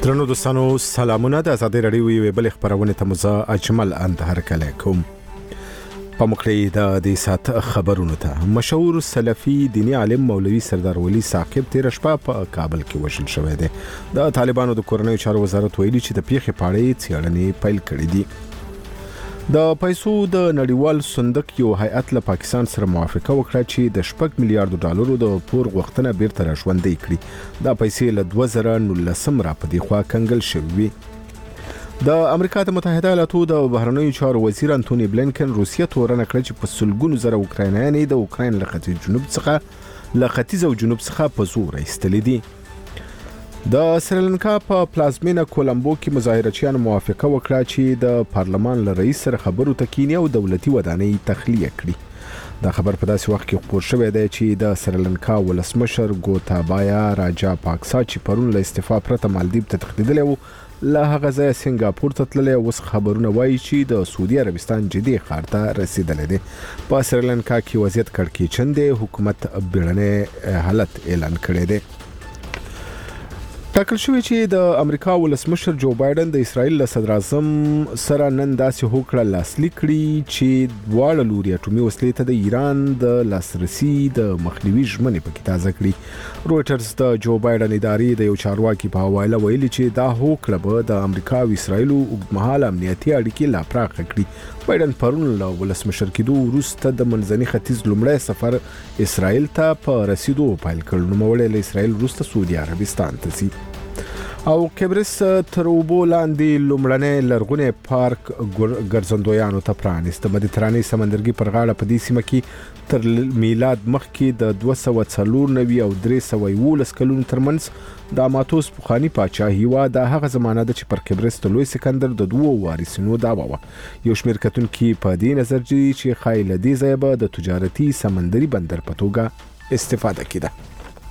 درنو دوستانو سلامونه. د آزادۍ رادیو یوې بلې خبرونه ته مزه اجمل اندهر کلیکم. په مخکې د سات خبرونو ته مشهور سلفي دینی عالم مولوي سردار ولی ثاقب تیر شپه په کابل کې وژل شوی دی. د طالبانو د کورنیو چارو وزارت ویلي چې د پیښې په اړه څېړنې پیل کړې دي. د پیسو د نړیوال صندوق یو هیئت له پاکستان سره موافقه وکړه چې د 6 میلیارډ ډالرو د پور غوښتنه بیرته راژوندۍ کړي. دا پیسې له 2019 را په دی خوا کنګل شوې. د امریکا د متحده ایالاتو د بهرنیو چارو وزیر انټونی بلینکن روسیه تورنه کړه چې په سلګونو زره اوکراینایان د اوکراین له ختیځ او جنوب څخه په زور ایستل دي. د سریلانکا په پلازمینه کولمبو کې مظاهرچیان موافقه وکړه چې د پارلمان له رئیس سره خبرو ته کینی او دولتي ودانۍ تخلیه کړي. دا خبر په داسې وخت کې خبر شوی دی چې د سریلانکا ولسمشر ګوتابایا راجا پاکسا چې پرون له استعفا پرته مالدیپ ته تښتېدلی و له هغه ځایه سنگاپور ته تللی. اوس خبرونه وایي چې د سعودي عربستان جدي ښار ته رسیدلی دی. په سریلانکا کې وضعیت کړکېچن دی. حکومت بیړنی حالت اعلان کړی دی. ټاکل شوی چې د امریکا ولسمشر جو بایدن د اسرائیل له صدر اعظم سره نن داسې هوکړه لاسلیک کړي چې دواړه لوري اټومي وسلې ته د ایران د لاسرسي د مخنیوي ژمنې پکې تازه کړي. رويټرز د جو بایدن ادارې د یو چارواکي په حواله ویلي چې دا هوکړه به د امریکا او اسرائیل اوږدمهاله امنیتي اړیکې لا پراخه کړي. بایدن پرون له ولسمشر کېدو وروسته د منځني ختیځ لومړی سفر اسرائیل ته په رسیدو پیل کړ. نوموړی له اسرائیل وروسته سعودي عربستان ته ځي. او کبرس تر اوبو لاندې لومړنی لرغونی پارک ګرځندویانو ته پرانیست. مدیترانې سمندرګي پر غاړه په دې سیمه کې تر میلاد مخکې د 294 او 311 کلونو ترمنځ د اماتوس پخوانی پاچاهي و. د هغه زمانه د چې پر کبرس د لوی سکندر د دوو وارثینو دعوا و. یو شمېر کتونکي په دې نظر دي چې ښایي له دې ځایه به د تجارتي سمندري بندر په توګه استفاده کېده.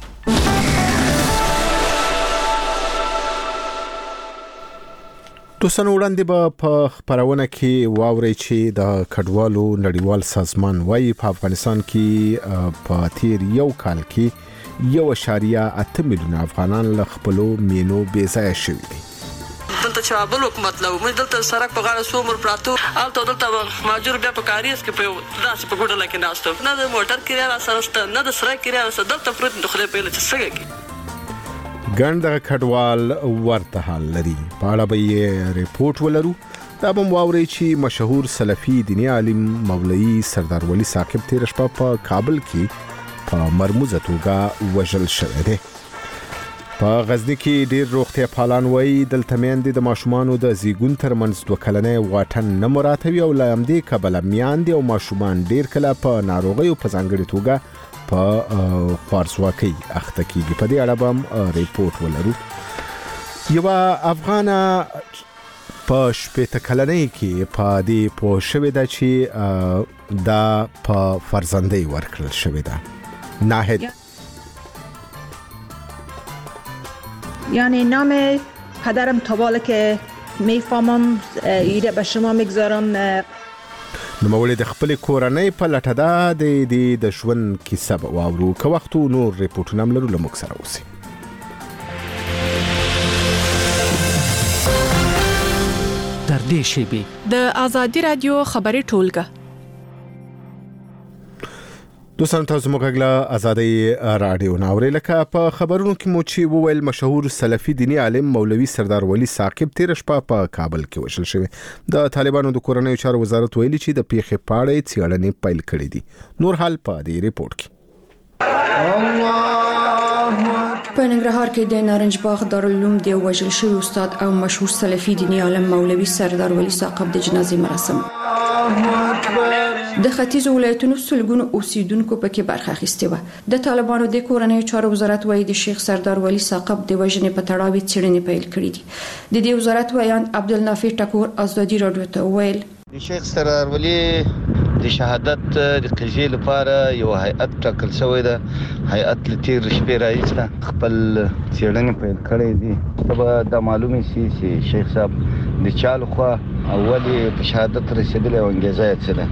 دوستانو وړاندې به په خبرونه کې واورئ چې د کډوالو نړیوال سازمان وايي په افغانستان کې په تیر یو کال کې 1.8 میلیون افغانان له خپلو مینو بې ځایه شوي دي. دلته چې بل حکومت له موږ دلته سړک په غاړه څو عمر پراته الته دلته ماجور بیا په کاریز کې په داسې په ګوډه لکه ناستو نه د موټر کرایه را سره شته نه د سړک کرایه سره دلته پروت د خدای په لچ څنګه کې ګڼ دغه کډوال ورته حال لري. په اړه به یې ریپورت ولرو. دا به واورئ چې مشهور سلفي دیني عالم مولوي سردار ولی ثاقب تیر شپه په کابل کې په مرموزه توګه وژل شوی دی. په غزني کې ډیر روغتیا پالان وایي دلته میندې د ماشومانو د زیږون ترمنځ 2 کلنۍ واټن نه مراتبي او له همدې کبله میندې او ماشومان ډیر کله په ناروغیو په ځانګړې توګه په خوارځواکۍ اخته کیږي. په دې اړه به ریپورت ولرو. یو افغانه په 18 کلنۍ کې په دې پوه شوې ده چې دا په فرزندۍ ورکړل شوې ده. ناهد یعنی نام پدرم تا بالا که میفهمم ایده به شما میگذارم. نوموړی د خپلې کورنۍ په لټه ده د ژوند کیسه به واورو. که وخت نور ریپورټونه هم لرو له موږ سره اوسئ. در دې شیبې د آزادي رادیو خبري ټولګه. دوستان تاسو موږ له آزادۍ رادیو ناوري لکه په خبرونو کې مو چې وویل مشهور سلفي دینی عالم مولوي سردار ولی ثاقب تیر شپه په کابل کې وژل شوی. د طالبانو د کورنیو چارو وزارت ویلي چې د پیښې په اړه څېړنې پیل کړې دي. نور حال په دې ریپورت کې. په ننګرهار کې د نارنج باغ دارالعلوم د وژل شوی استاد او مشهور سلفي دینی عالم مولوي سردار ولی ثاقب د جنازې مراسم د ختیځ ولایتونو سلګونو اوسیدونکو پکې برخه اخیستې و. د طالبانو د کورنیو چارو وزارت وايي د شیخ سردار ولی ثاقب د وژنې په تړاو څېړنې پیل کړې دي. د دې وزارت ویان عبدالنافع ټکور ازادي رادیو ته ویل د شیخ سردار ولی د شهادت د قضیې لپاره یو هیئت ټاکل شوی ده. هیئت له تیر شپې راهیسې خپل څېړنې پیل کړې دي. دا د معلومه شي چې شیخ صاحب د چا لخوا اولی په شهادت رسیدلی او انګیزه یې څه ده.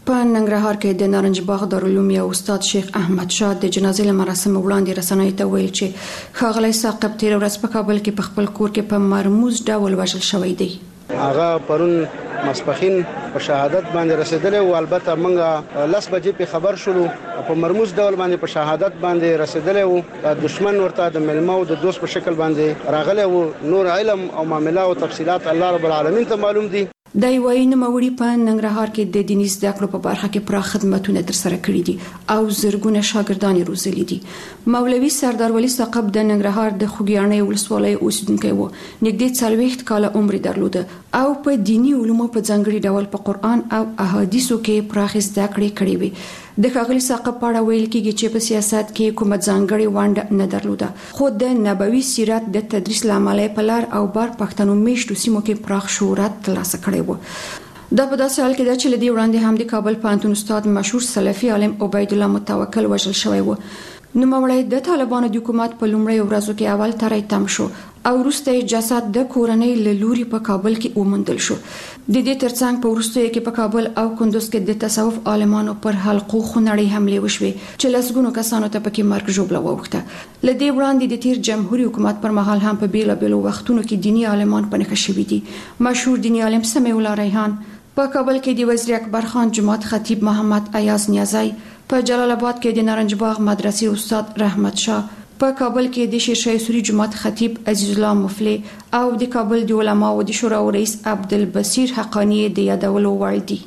په ننګرهار کې د نارنج باغ دارالعلوم یو استاد شیخ احمد شاه د جنازې مراسم وړاندې رسنۍ ته ویل چې ښاغلی ثاقب تیر ورځ په کابل کې په خپل کور کې په مرموز ډول وژل شوی دی. هغه پرون مسپخین په شهادت باندې رسیدلی او البته موږ 10 بجې په خبر شولو په مرموز ډول باندې په شهادت باندې رسیدلی او دشمن ورته د ملما او د دوست په شکل باندې راغلی او نور علم او معاملات او تفصيلات الله رب العالمین ته معلوم دي. د یوې نوموړي په ننګرهار کې د دیني زده کړو په برخه کې پراخ خدماتونه ترسره کړي دي او زرګونه شاګردان یې روزلي دي. مولوي سردار ولی ثاقب د ننګرهار د خوږیاڼۍ ولسوالۍ اوسیدونکی و. نږدې 40 کاله عمر درلود او په دینی علومو په ځانګړي ډول په قرآن او احادیثو کې پراخ زده کړې کړې وي. د ښاغلي ثاقب په اړه ویل کېږي چې په سیاست کې کومه ځانګړې ونډه نه درلوده، خو د نبوي سیرت د تدریس له امله په لار او بار پښتنو میشتو سیمو کې پراخ شهرت ترلاسه کړی و. دا په داسې حال کې ده چې لدی وړاندې هم د کابل پوهنتون استاد مشهور سلفي عالم عبید الله متوکل وژل شوی و. نوموړی د طالبانو د حکومت په لومړۍ ورځو کې اول ترې تم شو او وروسته جسد د کورنۍ له لوري په کابل کې وموندل شو. د دې ترڅنګ په وروستیو کې په کابل او کندوز کې د تصوف عالمانو پر حلقو خونړۍ حملې وشوې چې لسګونو کسانو ته پکې مرګ ژوبله واوښته. له دې وړاندې د تیر جمهوریت حکومت پر مهال هم په بیلابیلو وختونو کې دینی عالمان په نښه شوي دي. مشهور دینی عالم سمیع الله ریحان په کابل کې د وزیر اکبر خان جماعت خطیب محمد ایاز نیازی، په جلال آباد کې د نارنج باغ مدرسې استاد رحمت شاه، په کابل کې د شیرشاه سوری جماعت خطیب عزیز الله مفلی او د کابل د علماو د شورا رئیس عبدالبصیر حقانی د یادولو وړ دي.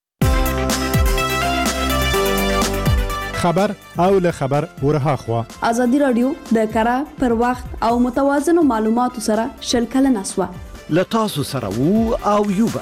خبر او له خبر ورها خوا ازادي رادیو د کره پر وخت او متوازن معلوماتو سره شلکل نسوه لتاسو سره وو او یوبا.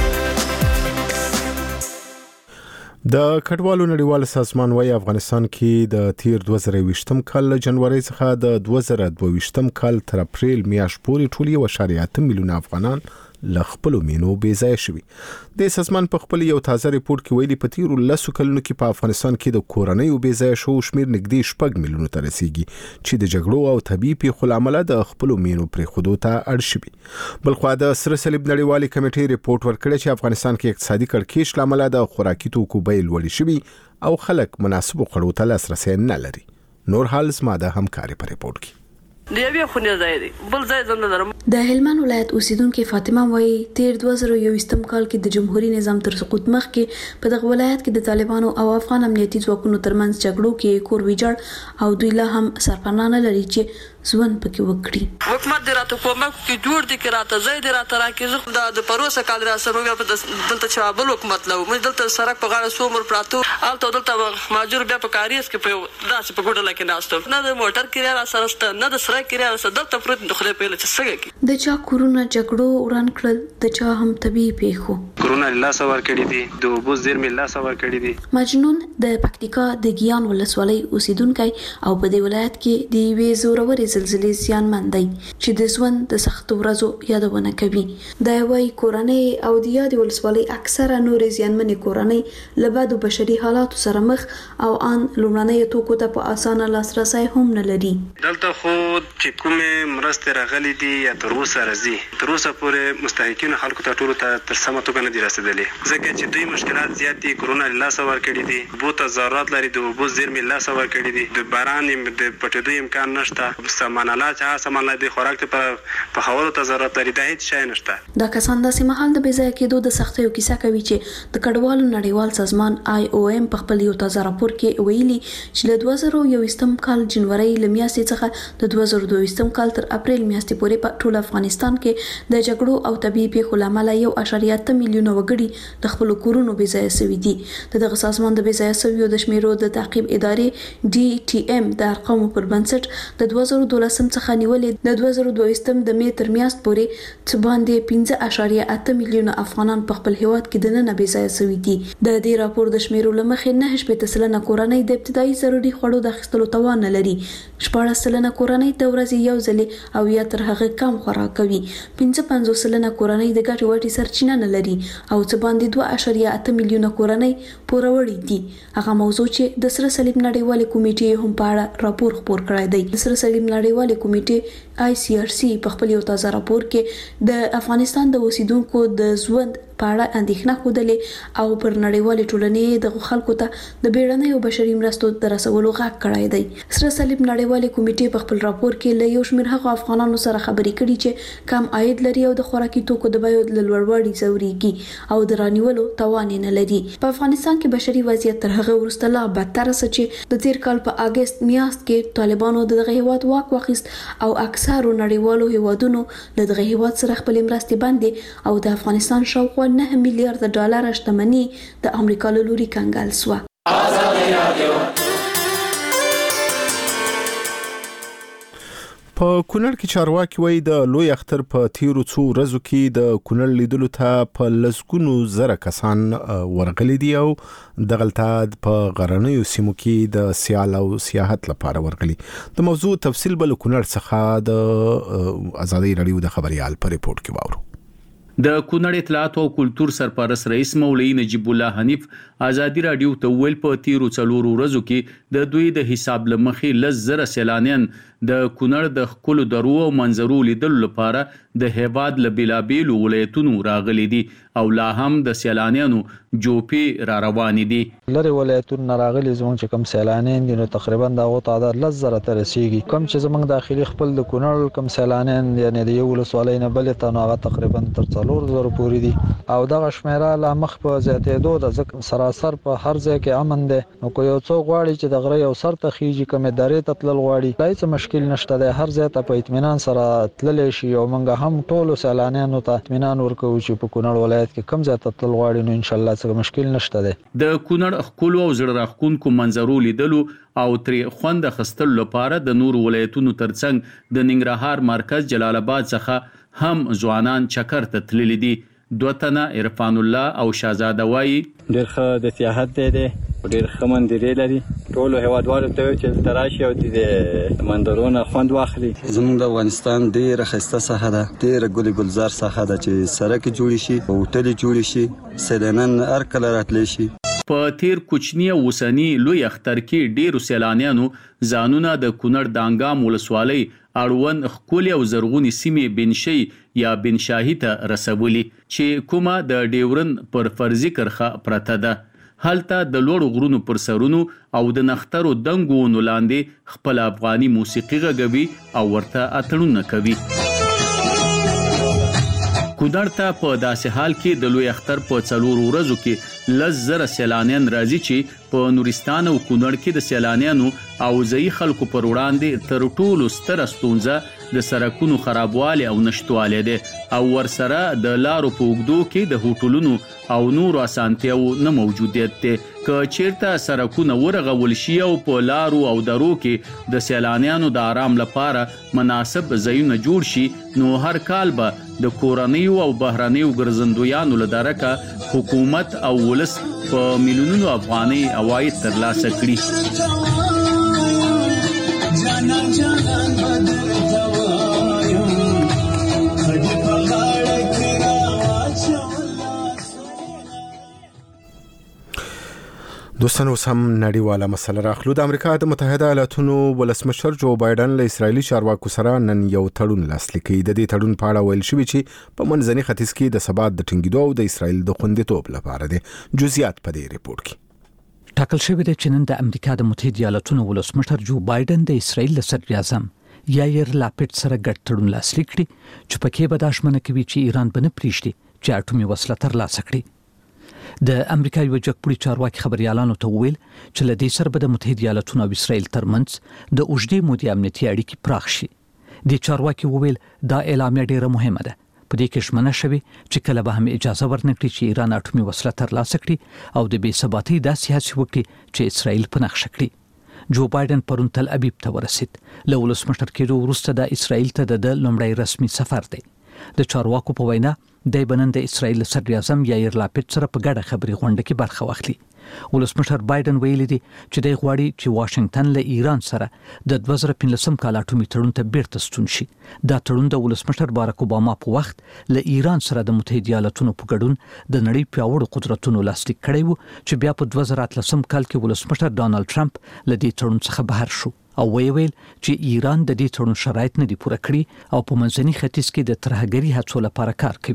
د کډوالو نړیوال سازمان وايي افغانستان کې د تیر 2020م کال جنوري څخه د 2022م کال تر اپریل میاشت پورې ټول 1.8 میلیون افغانان ل خپل مینو بې ځای شوي. د سازمان په خپل یو تازه ریپورت کې ویلي په تیر 10 کلونو کې په افغانستان کې د کورنۍ بې ځای شو شمیر نږدې 6 میلیونو ته رسیدي چې د جګړو او طبي پیښو لامل د خپل مینو پرې خودو ته اړ شوي. بلخو د سره صلیب نړیوال کمیټې ریپورت ورکړی چې افغانستان کې اقتصادي کړکېچ لامل د خوراکي توکو بیې لوړې شوي او خلک مناسب خوړو ته لاسرسي نه لري. نور حال زما د همکاري په ریپورت کې دیوی خونی ځای دی بل ځای زنه لرم. د هلمند ولایت اوسیدونکو فاطمه وایي تیر 2021م کال کې د جمهوریت نظام تر سقوط مخکې په دغه ولایت کې د طالبانو او افغان امنیتي ځواکونو ترمنځ جګړو کې کور ویجاړ او دوی لا هم سرپناه نه لري چې ځوان پکې وکړي. حکومت دې راته کومک کې جوړ دي کې راته ځای دې راته راکې زه د پروسه کال را سره بیا په دلته چې بل حکومت لو مې دلته سرک په غاړه سومر پراتو الته دلته ماجور بیا په کاریس کې په داسې په ګوډه لکه ناستو نه د موټر کې را سره نه د سره کې را سره دلته پروت د خدای په لچ سګه کې د چا کورونا جګړو وران کړل د چا هم طبي پیښو کورونا الله سوار کړی دي د وبو زیر مې الله سوار کړی دي. مجنون د پکتیکا د ګیان ولسوالۍ اوسیدونکو او په دې ولایت کې د وی زوروري زلزلې زیان مندي چې د ژوند د سختو ورځو یادونه کوي. د وای کورنۍ او د یاد ولسوالۍ اکثره نور زیانمنې کورنۍ لبد بشري حالات سره مخ او ان لومړنۍ توکو ته په اسانه لاسرسي هم نه لري. دلته خو چې کومه مرسته راغلي دي یا تر اوسه راځي تر اوسه پورې مستحقین خلکو ته ټول ته تر سمه توګه نه دي رسیدلې ځکه چې دوی مشکلات زیات دي. کورونا الله سوار کړی دي بوته ضرورت لري د وبو زیر مې الله سوار کړی دي د باران د پټېدو امکان نشته سامانالات سامان د خوراک په حواله ته ضرورت لري د هیڅ شي نشته. دا کسان د سیمهال د بځای کېدو د سختیو کیسه کوي چې د کډوالو نړیوال سازمان IOM په خپل یو تازه راپور کې ویلي چې له 2021م کال جنوري ل میاشتې څخه د 2022م کال تر اپریل میاشتې پورې په ټول افغانستان کې د جګړو او طبي پیښو لامل 1.8 میلیون وګړي د خپل کورونو بې ځای شوي دي. دغه سازمان د بې ځای شویو د شمیرو د تعقیب ادارې DTM د ارقامو پر بنسټ د 2012 څخه نیولې د 2022م د می تر میاشت پورې څه باندې 5.8 میلیون افغانان په خپل هیواد کې د نن بې ځای شوي دي. د دې راپور د شمیرو لمخې 9% کورنۍ د ابتدایي ضروري خوړو د اخیستلو توان نه لري. 14% کورنۍ د ورځې یو ځل او یا تر هغه کم خوراک کوي. 55% کورنۍ د ګټې وړتیا سرچینه نه لري او څه باندې 2.8 میلیون کورنۍ پوروړي دي. هغه موضوع چې د سره صلیب نړیوال کمیټې هم په اړه راپور خپور کړی دی. د سره صلیب نړیوال کمیټې ICRC په خپل یو تازه راپور کې د افغانستان د اوسیدونکو د ژوند په اړه اندېښنه خوده او پر نړیوال ټولنې د خلکو ته د بیړنۍ او بشري مرستو د رسولو غږ کړی دی. سره صلیب نړیوال کمیټې په خپل راپور کې له یو شمېر هغو افغانانو سره خبرې کړي چې کم عاید لري او د خوراکي توکو د بیو د لوړوالي ځوريږي او د رانیولو توان نه لري. په افغانستان کې بشري وضعیت تر هغه وروسته لا بدتر سه چې د تیر کال په اگست میاشت کې طالبانو دغه هیواد واک واخیست او اکثرو نړیوالو هیوادونو له دغه هیواد سره خپل مرستې بندې او د افغانستان شاوخوا 9 میلیارډ ډالر شتمنۍ د امریکا له لوري کنګال سوه. په کونړ کې چارواکي وایي د لوی اختر په تیرو څو ورځو کې د کونړ لیدلو ته په لسګونو زره کسان ورغلي دي او دغلته په غرنیو سیمو کې د سیال او سیاحت لپاره ورغلي. د موضوع تفصیل بل کونړ څخه د ازادي رادیو د خبريال په ریپورت کې واورو. د کونړ اطلاعات او کلتور سرپرست رئیس مولوی نجیب الله حنیف ازادي رادیو ته ویل په تیرو څلورو ورځو کې د دوی د حساب لمخې لزر سیلانیان د کونړ د خپل درو او منظرو لیدل لپاره د هیواد له بلابیلو ولایتونو راغلي دي او لا هم د سیلانیانو جوپی را روان دي. لری ولایتونو راغلي زموږ چې کم سیلانیان دي نو تقریبا دا غو تعداد لزر ته رسیدي. کم چې زموږ داخلي خپل د کونړ کم سیلانیان یعنی د یو ولسوالۍ نه بل ته نو هغه تقریبا تر 4,000 پورې دي او دغه شمیره لا مخ په زیاتېدو د ځکه سراسر په هر ځای کې امن دی. نو کو یو څو غواړي چې د غره یو سر ته خيږي کومه دارې ته تلل غواړي هیڅ مشکل نشته دی. هر ځای ته په اطمینان سره تللی شي او موږ هم ټول سیلانیانو ته اطمینان ورکوو چې په کونړ ولایت کې کوم ځای ته تلل غواړي نو ان شاء الله څه مشکل نشته دی. د کونړ خپل او زړه راخونکو منظرو لیدلو او ترې خوند خستل لپاره د نور ولایتونو ترڅنګ د ننګرهار مرکز جلال آباد څخه هم ځوانان چکر ته تللي دي. دوتنه عرفان الله او شاهزاده وایي ډېر ښه د سیاحت دی ډېر ښه مندرې لري. ټول هیوادوالو ته چې تراشي او د منظرونو خوند واخلي. زموږ د افغانستان ډېر ښایسته ساحه ده ډېر ګل ګلزار ساحه ده چې سړک جوړ شي او هوټل جوړ شي سیلانیان هر کله راتلی شي. په تیر کوچنی وسنی لوی اختر کې ډیرو سیلانیانو ځانونه د کونړ دانګام ولسوالۍ اړوند خپل او زرغونی سیمې بنشي یا بنشاهي ته رسولي چې کومه د ډیورن پر فرضي کرخه پرته ده. هلته د لوړ غرونو پر سرونو او د نخترو دنګونو لاندې خپل افغاني موسیقي غږوي او ورته اتړونه کوي. کونړ ته په داسې حال کې د لوی اختر په څلور ورځو کې لزر سیلانیان راځي چې په نورستان او کونړ کې د سیلانیانو او ځای خلکو پر وړاندې تر ټولو ستره ستونزه د سړکونو خرابوالی او نشټوالی دی او ورسره د لارو په اوږدو کې د هوټلونو او نورو اسانتیاو نه موجودیت دی. که چیرته سړکونه ورغول شي او په لارو او درو کې د سیلانیانو د آرام لپاره مناسب ځایونه جوړ شي نو هر کال به د کورنیو او بهرنیو ګرځندویانو له درکه حکومت او ولس په میلیونونو افغاني عواید ترلاسه کړي. دوستان اوس هم نړیواله مسله راخلو. د امریکا د متحده ایالاتونو ولسمشر جو بایدن له اسرایلی چارواکو سره نن یو تړون لاسلیک کړي. د دې تړون په اړه ویل شوی چې په منځني ختیځ کې د ثبات د ټینګېدو او د اسرایل د خوندیتوب لپاره دی. جزئیات په دې ریپورت کې ټاکل شوی دی چې نن د امریکا د متحده ایالاتونو ولسمشر جو بایدن د اسرایل صدر اعظم یایر لاپیډ سره ګډ تړون لاسلیک کړي چې پکې به دا ژمنه کوي چې ایران به نه پریږدي چې اټومي وسله ترلاسه کړي. د امریکا یو جګپوړي چارواکي خبريالانو ته ویل چې له دې سره به د متحده ایالاتونو او اسرایل ترمنځ د اوږدې مودې امنیتي اړیکې پراخ شي. د چارواکي ویل دا اعلامیه ډیره مهمه ده. په دې کې ژمنه شوې چې کله به هم اجازه ورنکړي چې ایران اټومي وسله ترلاسه کړي او د بې ثباتۍ داسې هڅې وکړي چې اسرایل په نښه کړي. جو بایدن پرون تل ابیب ته ورسید. له ولسمشر کېدو وروسته د اسرایل ته د لومړی رسمي سفر دی. د چارواکو په وینا د بنن د اسرایل صدر اعظم یایر لاپیډ سره په ګډه خبري غونډه کې برخه واخلي. ولسمشر بایدن ویلي دی چې د غواړي چې واشنگټن له ایران سره د 2015 کال اټومي تړون ته بیرته ستون شي. دا تړون د ولسمشر باراک اوباما په وخت له ایران سره د متحده ایالاتونو په ګډون د نړۍ پیاوړو قدرتونو لاسلیک کړی و چې بیا په 2013 کال کې ولسمشر ډانلډ ټرمپ له دې تړون څخه بهر شو او ویل چې ایران د دې تړون شرایط نه دي پوره کړی او په منځني ختیځ کې د ترهګري هڅو لپاره کار کوي.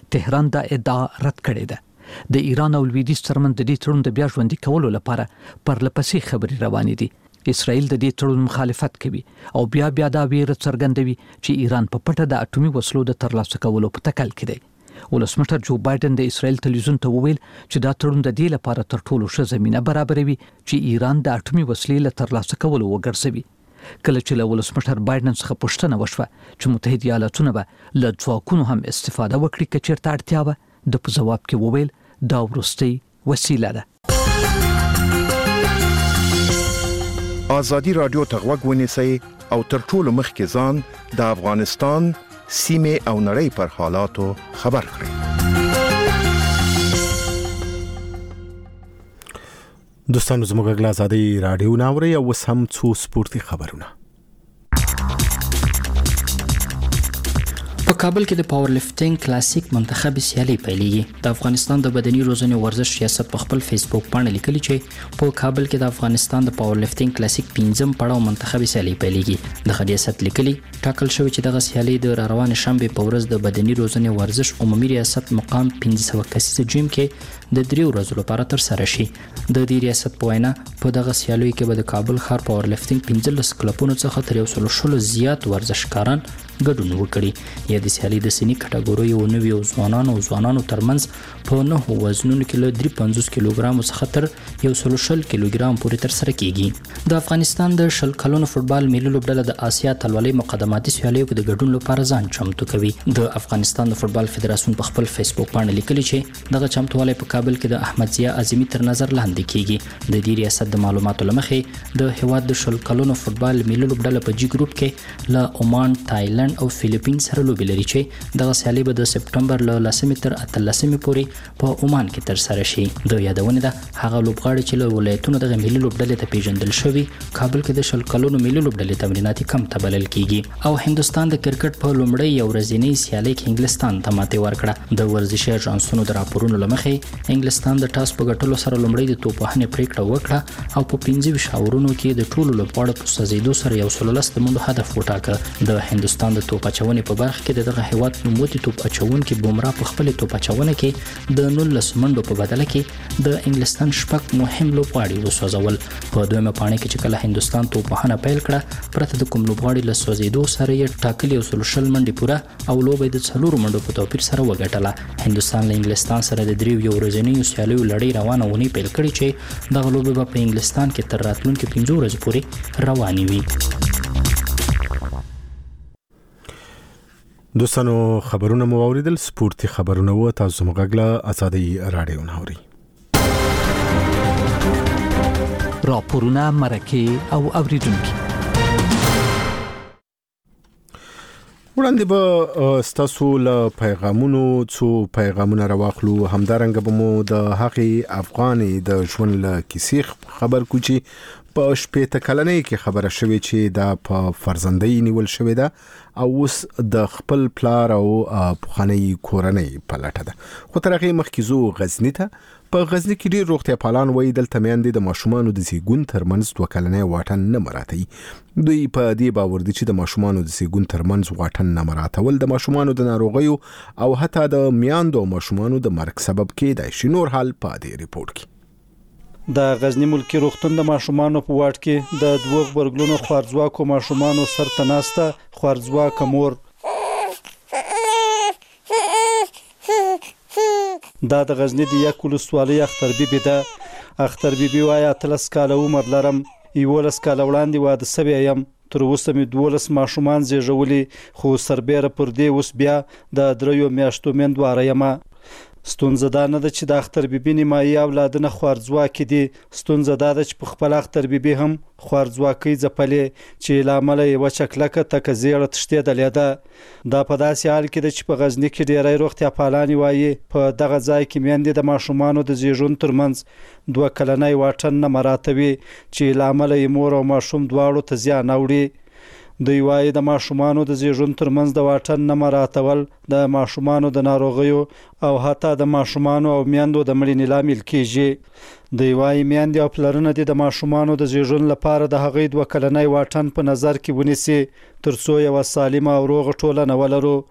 تهران دا ادعا رد کړې ده. د ایران او لویدیځ ترمنځ د دې تړون د بیا ژوندي کولو لپاره پرلپسې خبرې روانې دي. اسرائیل د دې تړون مخالفت کوي او بیا دا ویره څرګندوي چې ایران په پټه د اټومي وسلو د ترلاسه کولو په تکل کې دی. ولسمشر جو بایدن د اسرائیل تلویزیون ته وویل چې دا تړون د دې لپاره تر ټولو ښه زمینه برابروي چې ایران د اټومي وسلې له ترلاسه کولو وګرځوي. کله چې له ولسمشر بایدن څخه پوښتنه وشوه چې متحده ایالاتونه به له ځواکونو هم استفاده وکړي که چېرته اړتیا وه، د په جواب کې وویل دا وروستۍ وسیله ده. آزادی رادیو ته غوږ ونیسئ او تر ټولو مخکې ځان د افغانستان سیمې او نړۍ پر حالاتو خبر کړئ. دوستانو زموږ غږ آزادی رادیو ناوړي او اوس هم څو سپورتي خبرونه. په کابل کې د پاور لفټینګ کلاسیک منتخب سیالي پیلېږي. د افغانستان د بدني روزنې ورزش ریاست په خپل فیسبوک باندې لیکلي چې په کابل کې د افغانستان د پاور لفټینګ کلاسیک 5م پړاو منتخب سیالي پیلېږي. د ریاست لیکلي ټاکل شوی چې دغه سیالي د روانې شنبه په ورځ د بدني روزنې ورزش عمومي ریاست مقام 1500 کسیز جیم کې د 3 ورځو لپاره تر سره شي. د دې ریاست په وینا په دغه سیالیو کې به د کابل ښار پاور لفټینګ 15 کلبونو څخه تر 100 زیات ورزشکاران ګډون وکړي. یا د سیالي د سنی کټګوریو نویو ځوانانو ترمنځ په 9 وزنونو کې له 350 کیلوګرام څخه تر 120 کیلوګرام پورې تر سره کیږي. د افغانستان د 10 کلونو فوتبال ملي لوبډله د آسیا اتلولۍ مقدماتي سیالیو کې د ګډون لپاره ځان چمتو کوي. د افغانستان د فوتبال فدراسیون په خپل فیسبوک باندې لیکلي چې دغه چمتووالی په کابل کې د احمد ضیا اعظمي تر نظر لاندې کیږي. د دې ریاست د معلوماتو لمخې د هیواد د 10 کلونو فوتبال ملي لوبډله په جی ګروپ کې له عمان، تایلند او فلیپین سره لوبې لري چې دغه سیالي به د سپټمبر له 10 تر 13 پورې په عمان کې تر سره شي. د یادونه ده هغه لوبغاړي چې له ولایتونو د ملي لوبډلې ته پیژندل شوی کابل کې د 10 کلونو ملي لوبډلې تمریناتي کم تبلل کیږي. او هندستان د کرکټ په لومړی یو ورځنی سیالي کې انګلستان ته ماتې ورکړه. د ورزشي اژانسونو د راپورونو لمخې انګلستان د ټاس په ګټلو سره لومړی د توپوهنې پریکړه وکړه او په 15 شاورونو کې د ټولو لوبغاړو په سزیدو سره 113 د منډو هدف وټاکه. د هندستان د توپ اچونې په برخه کې دغه هیواد نوموتي توپ اچونکي بومرا په خپل توپ اچونه کې د 19 منډو په بدله کې د انګلستان شپږ مهم لوبغاړي وسوځول. په دویمه پاڼه کې چې کله هندستان توپوهنه پیل کړه پرته د کوم لوبغاړي له سوځیدو سره یې ټاکلي 120 منډې پوره او لوبه د 4 منډو په توپیر سره وګټله. هندستان له انګلستان سره د 3 ورځنیو سیالیو لړۍ روانه ونی پیل کړي چې دغه لوبه په انګلستان کې تر راتلونکي 15 ورځې پورې روانې وي. دوستانو خبرونه مو اوریدل. سپورتي خبرونه و تاسو مغږله آزادی رادیو ناوري. راپورونه مرکه او اوریدونکو وړاندې به ستاسو له پیغامونو څو پیغامونه راواخلو. همدارنګه به مو د هغې افغاني د ژوند له کیسې خبر کو چې په 18 کلنۍ کې خبره شوې چې دا په فرزندۍ نیول شوې ده او اوس د خپل پلار او پخوانی کورنۍ په لټه ده. خو تر هغې مخکې زو غزني ته. په غزني کې ډېر روغتیا پالان وایي دلته میندې د ماشومانو د زیږون ترمنځ 2 کلنۍ واټن نه مراعاتوي. دوی په دې باور دي چې د ماشومانو د زیږون ترمنځ واټن نه مراعاتول د ماشومانو د ناروغیو او حتی د میاندو او ماشومانو د مرګ سبب کېدای شي. نور حال په دې ریپورت کې. د غزنی ملکی روغتون د ماشومانو په واټ کې د 2 غبرګلونو خوارځواکو ماشومانو سرته ناسته خوارځواک مور دا د غزنی د یک ولسوالۍ اختر بیبي ده. اختر بیبي وايي 13 کاله عمر لرم، 11 کاله وړاندې واده سوی یم، تر اوسه مې 12 ماشومان زیږولي، خو سربېره پر دې اوس بیا د 3 میاشتو میندواره یم. ستونزه دا نه ده چې د اختر بیبي نیمایي اولادونه خوارځواکي دي، ستونزه دا ده چې په خپل اختر بیبي هم خوارځواکۍ ځپلې چې له امله یې وچه کلکه تکه زیړه تښتېدلې ده. دا په داسې حال کې ده چې په غزني کې ډېری روغتیا پالانې وایي په دغه ځای کې میندې د ماشومانو د زیږون ترمنځ 2 کلنۍ واټن نه مراعاتوي چې له امله یې مور او ماشوم دواړو ته زیان اوړي. دوی وایي د ماشومانو د زیږون ترمنځ د واټن نه مراعاتول د ماشومانو د ناروغیو او حتی د ماشومانو او میندو د مړینې لامل کیږي. دوی وایي میندې او پلرونه د ماشومانو د زیږون لپاره د هغې 2 کلنۍ واټن په نظر کې ونیسي ترڅو یوه سالمه او روغه ټولنه ولرو.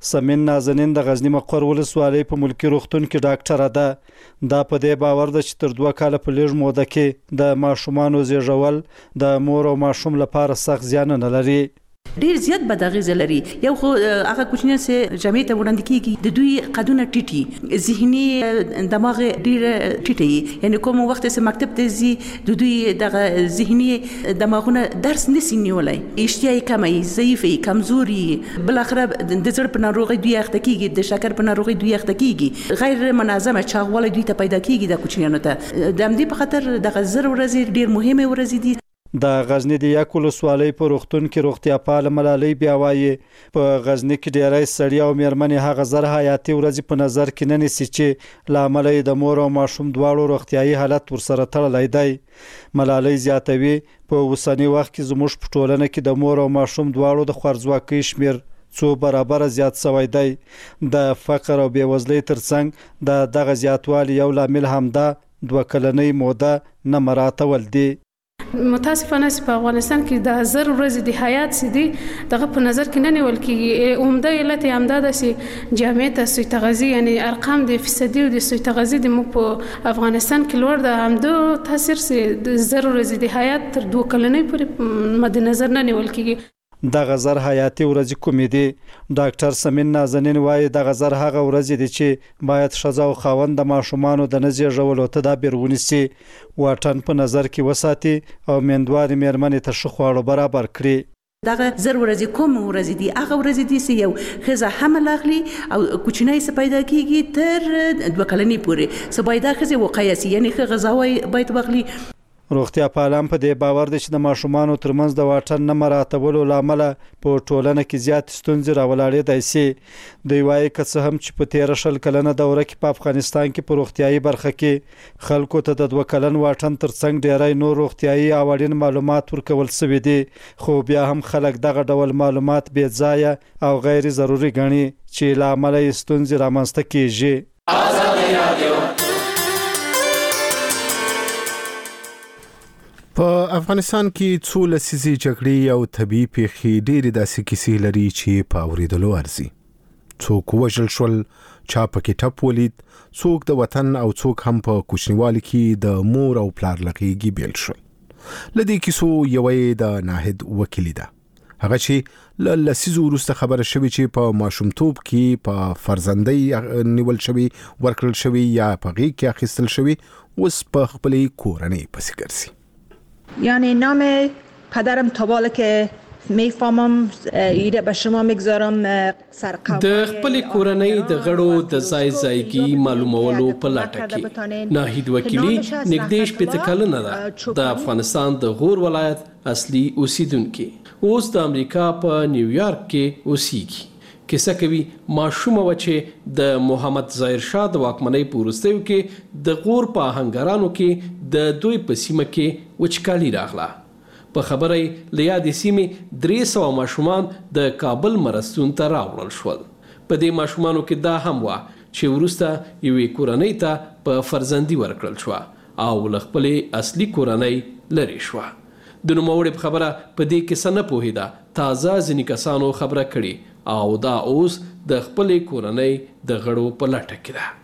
سمین نازنین د غزنی مقر ولسوالۍ په ملکی روغتون کې ډاکټره ده. دا په دې باور ده چې تر 2 کاله په لږ موده کې د ماشومانو زیږول د مور او ماشوم لپاره سخت زیان نه لري. ډیر زیات بد اغیزه لري. یو خو هغه کوچنیان چې جامې ته وړاندې کیږي د دوی قدونه ټیټي، ذهني دماغ ډیر ټیټي، یعنی کوم وخت چې مکتب ته ځي د دوی دغه ذهني دماغونه درس نسی نیولای، اشتیاي کمي، ضعیفي، کمزوري، بل اخر د زړه په ناروغي دوی اخته کیږي، د شکر په ناروغي دوی اخته کیږي، غیر منظمه چاغوالی دوی ته پیدا کیږي د کوچنیانو ته. د همدې په خاطر دغه زر ورځې ډیر مهمه ورځې دي. د غزنی د یک ولسوالۍ په روغتون کې روغتیا پال ملالۍ بیا وایي په غزنی کې ډیری سړي او میرمنې هغه زر حیاتي ورځې په نظر کې نه نیسي چې له امله د مور او ماشوم دواړو روغتیایي حالت ورسره تړلی دی. ملالۍ زیاتوي په اوسني وخت کې زموږ په ټولنه کې د مور او ماشوم دواړو د خوارځواکۍ شمیر څو برابر زیات شوی دی. د فقر او بیوزلۍ ترڅنګ د دغه زیاتوالي یو لامل همدا 2 کلنۍ موده نه مراعاتول دي. متاسفانه په افغانستان کې د زر ورځې د حیات سي دي دغه په نظر کې نه نیول کیږي. عمده علت یې همدا ده چې جامعه ته سوی تغذیه، یعنی ارقام د فیصدي او د سوی تغذیه د مو په افغانستان کې لوړ ده. همدو تاثیر سي د زر ورځې د حیات تر 2 کلنۍ پورې مد نظر نه نیول کیږي. د غزر حیاتي ورځې کومې دي؟ ډاکټر سمین نازنین وایي د غزر هغه ورځې دي چې باید ښځه او خاوند د ماشومانو د نه زیږولو تدابیر ونیسي، واټن په نظر کې وساتي او میندوارې میرمنې ته ښه خواړه برابر کړي. دغه زر ورځې کوم ورځې دي؟ هغه ورځې دي چې یو ښځه حمل اخلي او کوچنی څه پیدا کیږي تر 2 کلنۍ پورې، څه باید ښځه وقایه سي، یعنی ښه غذا باید واخلي. روغتیا پالان په دې باور دي چې د ماشومانو ترمنځ د واټن نه مراعاتولو لامل په ټولنه کې زیات ستونزې راولاړېدای شي. دوی وایي که څه هم چې په 13 کلنه دوره کې په افغانستان کې په روغتیایي برخه کې خلکو ته د 2 کلن واټن ترڅنګ ډیری نور روغتیایي او اړین معلومات ورکول شوي دي، خو بیا هم خلک دغه ډول معلومات بې ځایه او غیر ضروري ګڼي چې له امله یې ستونزې رامنځته کیږي. په افغانستان کې څو لسیزې جګړې او طبي پیښې ډېرې داسې کیسې لري چې په اوریدلو ارزي. څوک وژل شول، چا پکې ټپ ولید، څوک د وطن او څوک هم په کوچنیوالي کې د مور او پلار لغېږي بیل شول. لدې کیسو یوې د ناهید وکیلی ده، هغه چې له لسیزو وروسته خبره شوې چې په ماشومتوب کې په فرزندۍ نیول شوی، ورکړل شوی یا په غېږ کې اخیستل شوی، اوس په خپلې کورنۍ پسې ګرځي. یعنی نام پدرم تا بالا که میفهمم ایده به شما میگذارم سرقوم د خپل کورنۍ د غړو د ځای معلومولو په لټه کې ناهید وکیلی نږدې شپږ کلونه ده د افغانستان د غور ولایت اصلي اوسیدونکو، اوس د امریکا په نیویارک کې اوسېږي. کیسه کوي ماشومه و چې د محمد ظاهر شاه د واکمنۍ په وروستیو کې د غور په آهنګرانو کې د دوی په سیمه کې وچکالي راغله. په خبره له یادې سیمې 300 ماشومان د کابل مرستون ته راوړل شول. په دې ماشومانو کې دا هم و چې وروسته یوې کورنۍ ته په فرزندي ورکړل شو او له خپلې اصلي کورنۍ لرې شوه. د نوموړي په خبره په دې کې څه نه پوهېده، تازه ځینې کسانو خبره کړې او دا اوس د خپلې کورنۍ د غړو په لټه کې ده.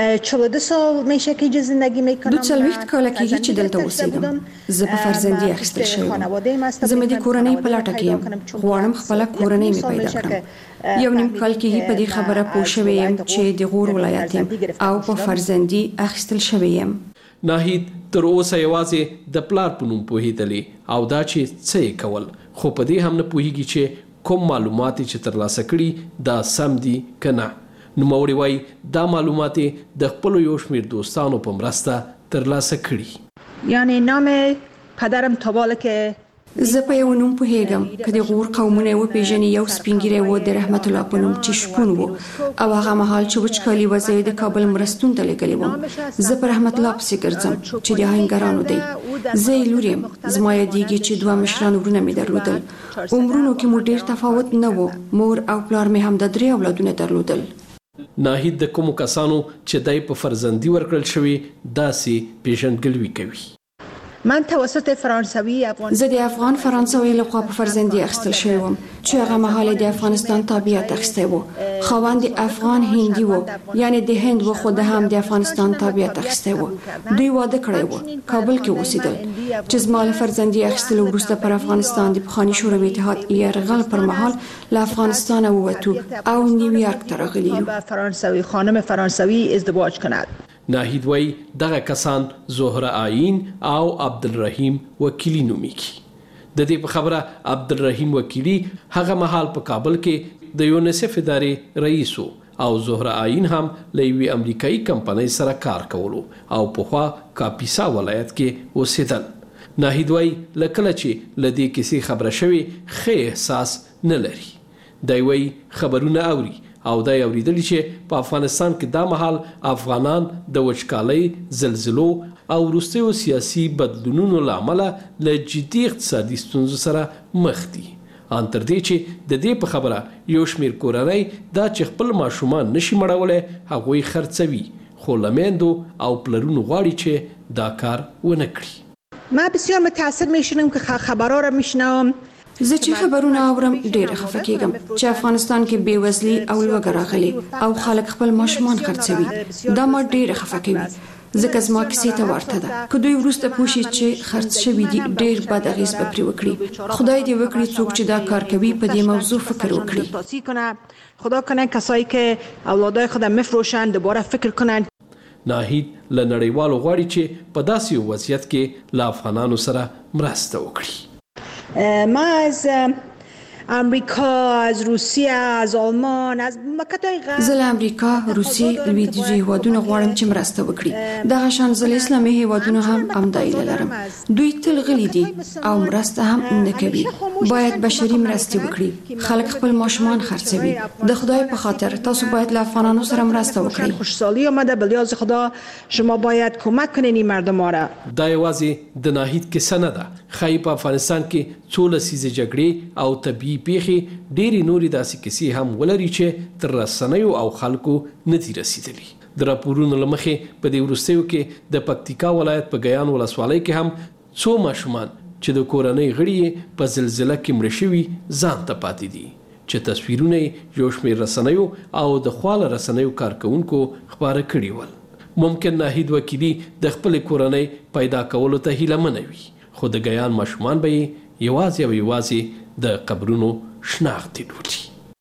42 سال میشه که اینجا زندگی میکنم. 42 کاله کېږي چې دلته اوسېږم. زه په فرزندي اخیستل شوی یم. زه مې د کورنۍ په لټه کې یم، غواړم خپله کورنۍ مې پیدا کړم. 1 نیم کال کېږي په دې خبره پوه شوی یم چې د غور ولایت یم او په فرزندي اخیستل شوی یم. ناهید تر اوسه یوازې د پلار په نوم پوهېدلی او دا چې څه یې کول، خو په دې هم نه پوهېږي چې کوم معلومات چې ترلاسه کړي دا سم دي که نه. نوموړي وایي دا معلومات د خپلو یو شمېر دوستانو په مرسته ترلاسه کړي. یعنی نام پدرم تا بالا که زه په یو نوم پوهېږم که د غور قومونه یې وپېژني. یو سپینګیری و د رحمت الله په نوم چې شپون و او هغه مهال چې وچکالي وه زه یې د کابل مرستون ته لېږلی وم. زه په رحمت الله پسې ګرځم چې د آهنګرانو دی. زه یې لور یم. زما یادېږي چې 2 مشران ورونه مې درلودل. عمرونو کې مو ډېر تفاوت نه و. مور او پلار مې هم د 3 اولادونه درلودل. ناهید د کومو کسانو چې دای په فرزندي ورکړل شوی داسې پیژندګلوي کوي. من توسط فرانسوي افغان زه د افغان فرانسوي لخوا په فرزندي اخیستل شوی وم چې هغه مهال د افغانستان تابعیت اخیستی و. خاوند افغان هندي و، یعنی د هند و، خو د هم د افغانستان تابعیت اخیستی و. دوی واده کړی و، کابل کې اوسېدل. چې زما له فرزندي اخیستلو وروسته پر افغانستان د پخواني شوروي اتحاد یرغل پر مهال له افغانستان ووتو او نیویورک ته راغلي یو. فرانسوي خانم فرانسوي ازدواج کند. ناهید وای دغه کسان زهره آیین او عبدالرحیم وکیلی نومیږي. د دې په خبره عبدالرحیم وکیلی هغه مهال په کابل کې د یونیسف ادارې رئیس او زهره آیین هم له یوې امریکایي کمپنۍ سره کار کولو او پخوا کاپیسا ولایت کې اوسېدل. ناهید وای لکه چې له دې کیسې خبره شوې ښه احساس نه لري. دی وای خبرونه اوري او دا اوریدلی چې په افغانستان کې دا مهال افغانان د وچکالۍ، زلزلو او وروستیو سیاسي بدلونونو له امله له جدي اقتصادي ستونزو سره مخ دي. ان تر دې چې د دې په خبره یو شمېر کورنۍ دا چې خپل ماشومان نشي مړولی هغوی خرڅوي، خو له میندو او پلرونو غواړي چې دا کار ونه کړي. ما بسیار متأثر میشم که خبرها را میشنوم. زه چې خبرونه اورم ډېره خفه کېږم چې افغانستان کې بېوزلي او لوږه راغلې او خلک خپل ماشومان خرڅوي. دا ما ډېره خفه کوي ځکه زما کیسې ته ورته ده. که دوی وروسته پوه شي چې خرڅ شوي دي ډېر بد اغېز به پرې وکړي. خدای دې وکړي څوک چې دا کار کوي په دې موضوع فکر وکړي. خدا کنه کسایی که اولادای خود میفروشند دوباره فکر کنند. ناهید له نړیوالو غواړي چې په داسې وضعیت کې له افغانانو سره مرسته وکړي. ما از امریکا، از روسیه، از آلمان، از مملکت‌های غرب زه له امریکا، روسیې، لویدیځو هیوادونو غواړم چې مرسته وکړي. دغه شان زه له اسلامي هیوادونو هم همدا هیله لرم. دوی تل غلي دي او مرسته هم نه کوي. باید بشري مرستې وکړي. خلک خپل ماشومان خرڅوي. د خدای په خاطر تاسو باید له افغانانو سره مرسته وکړئ. خوشحالي آمده بلیاز خدا شما باید کمک کنین این مردم را. دا یوازې د ناهید کیسه نه ده. ښایي په افغانستان کې څو لسیزې جګړې او طبیعي پیښې ډېرې نورې داسې کیسې هم ولري چې تر رسنیو او خلکو نه دي رسیدلي. د راپورونو له مخې په دې وروستیو کې د پکتیکا ولایت په ګیان ولسوالۍ کې هم څو ماشومان چې د کورنۍ غړي په زلزله کې مړه شوي ځان ته پاتې دي چې تصویرونه یو شمېر رسنیو او د خواله رسنیو کارکونکو خپاره کړي ول. ممکن ناهید وکیلی د خپلې کورنۍ پیدا کولو ته هیله وي، خو د ګیان ماشومان به یې یوازې او یوازې د قبرونو شناخت لولي.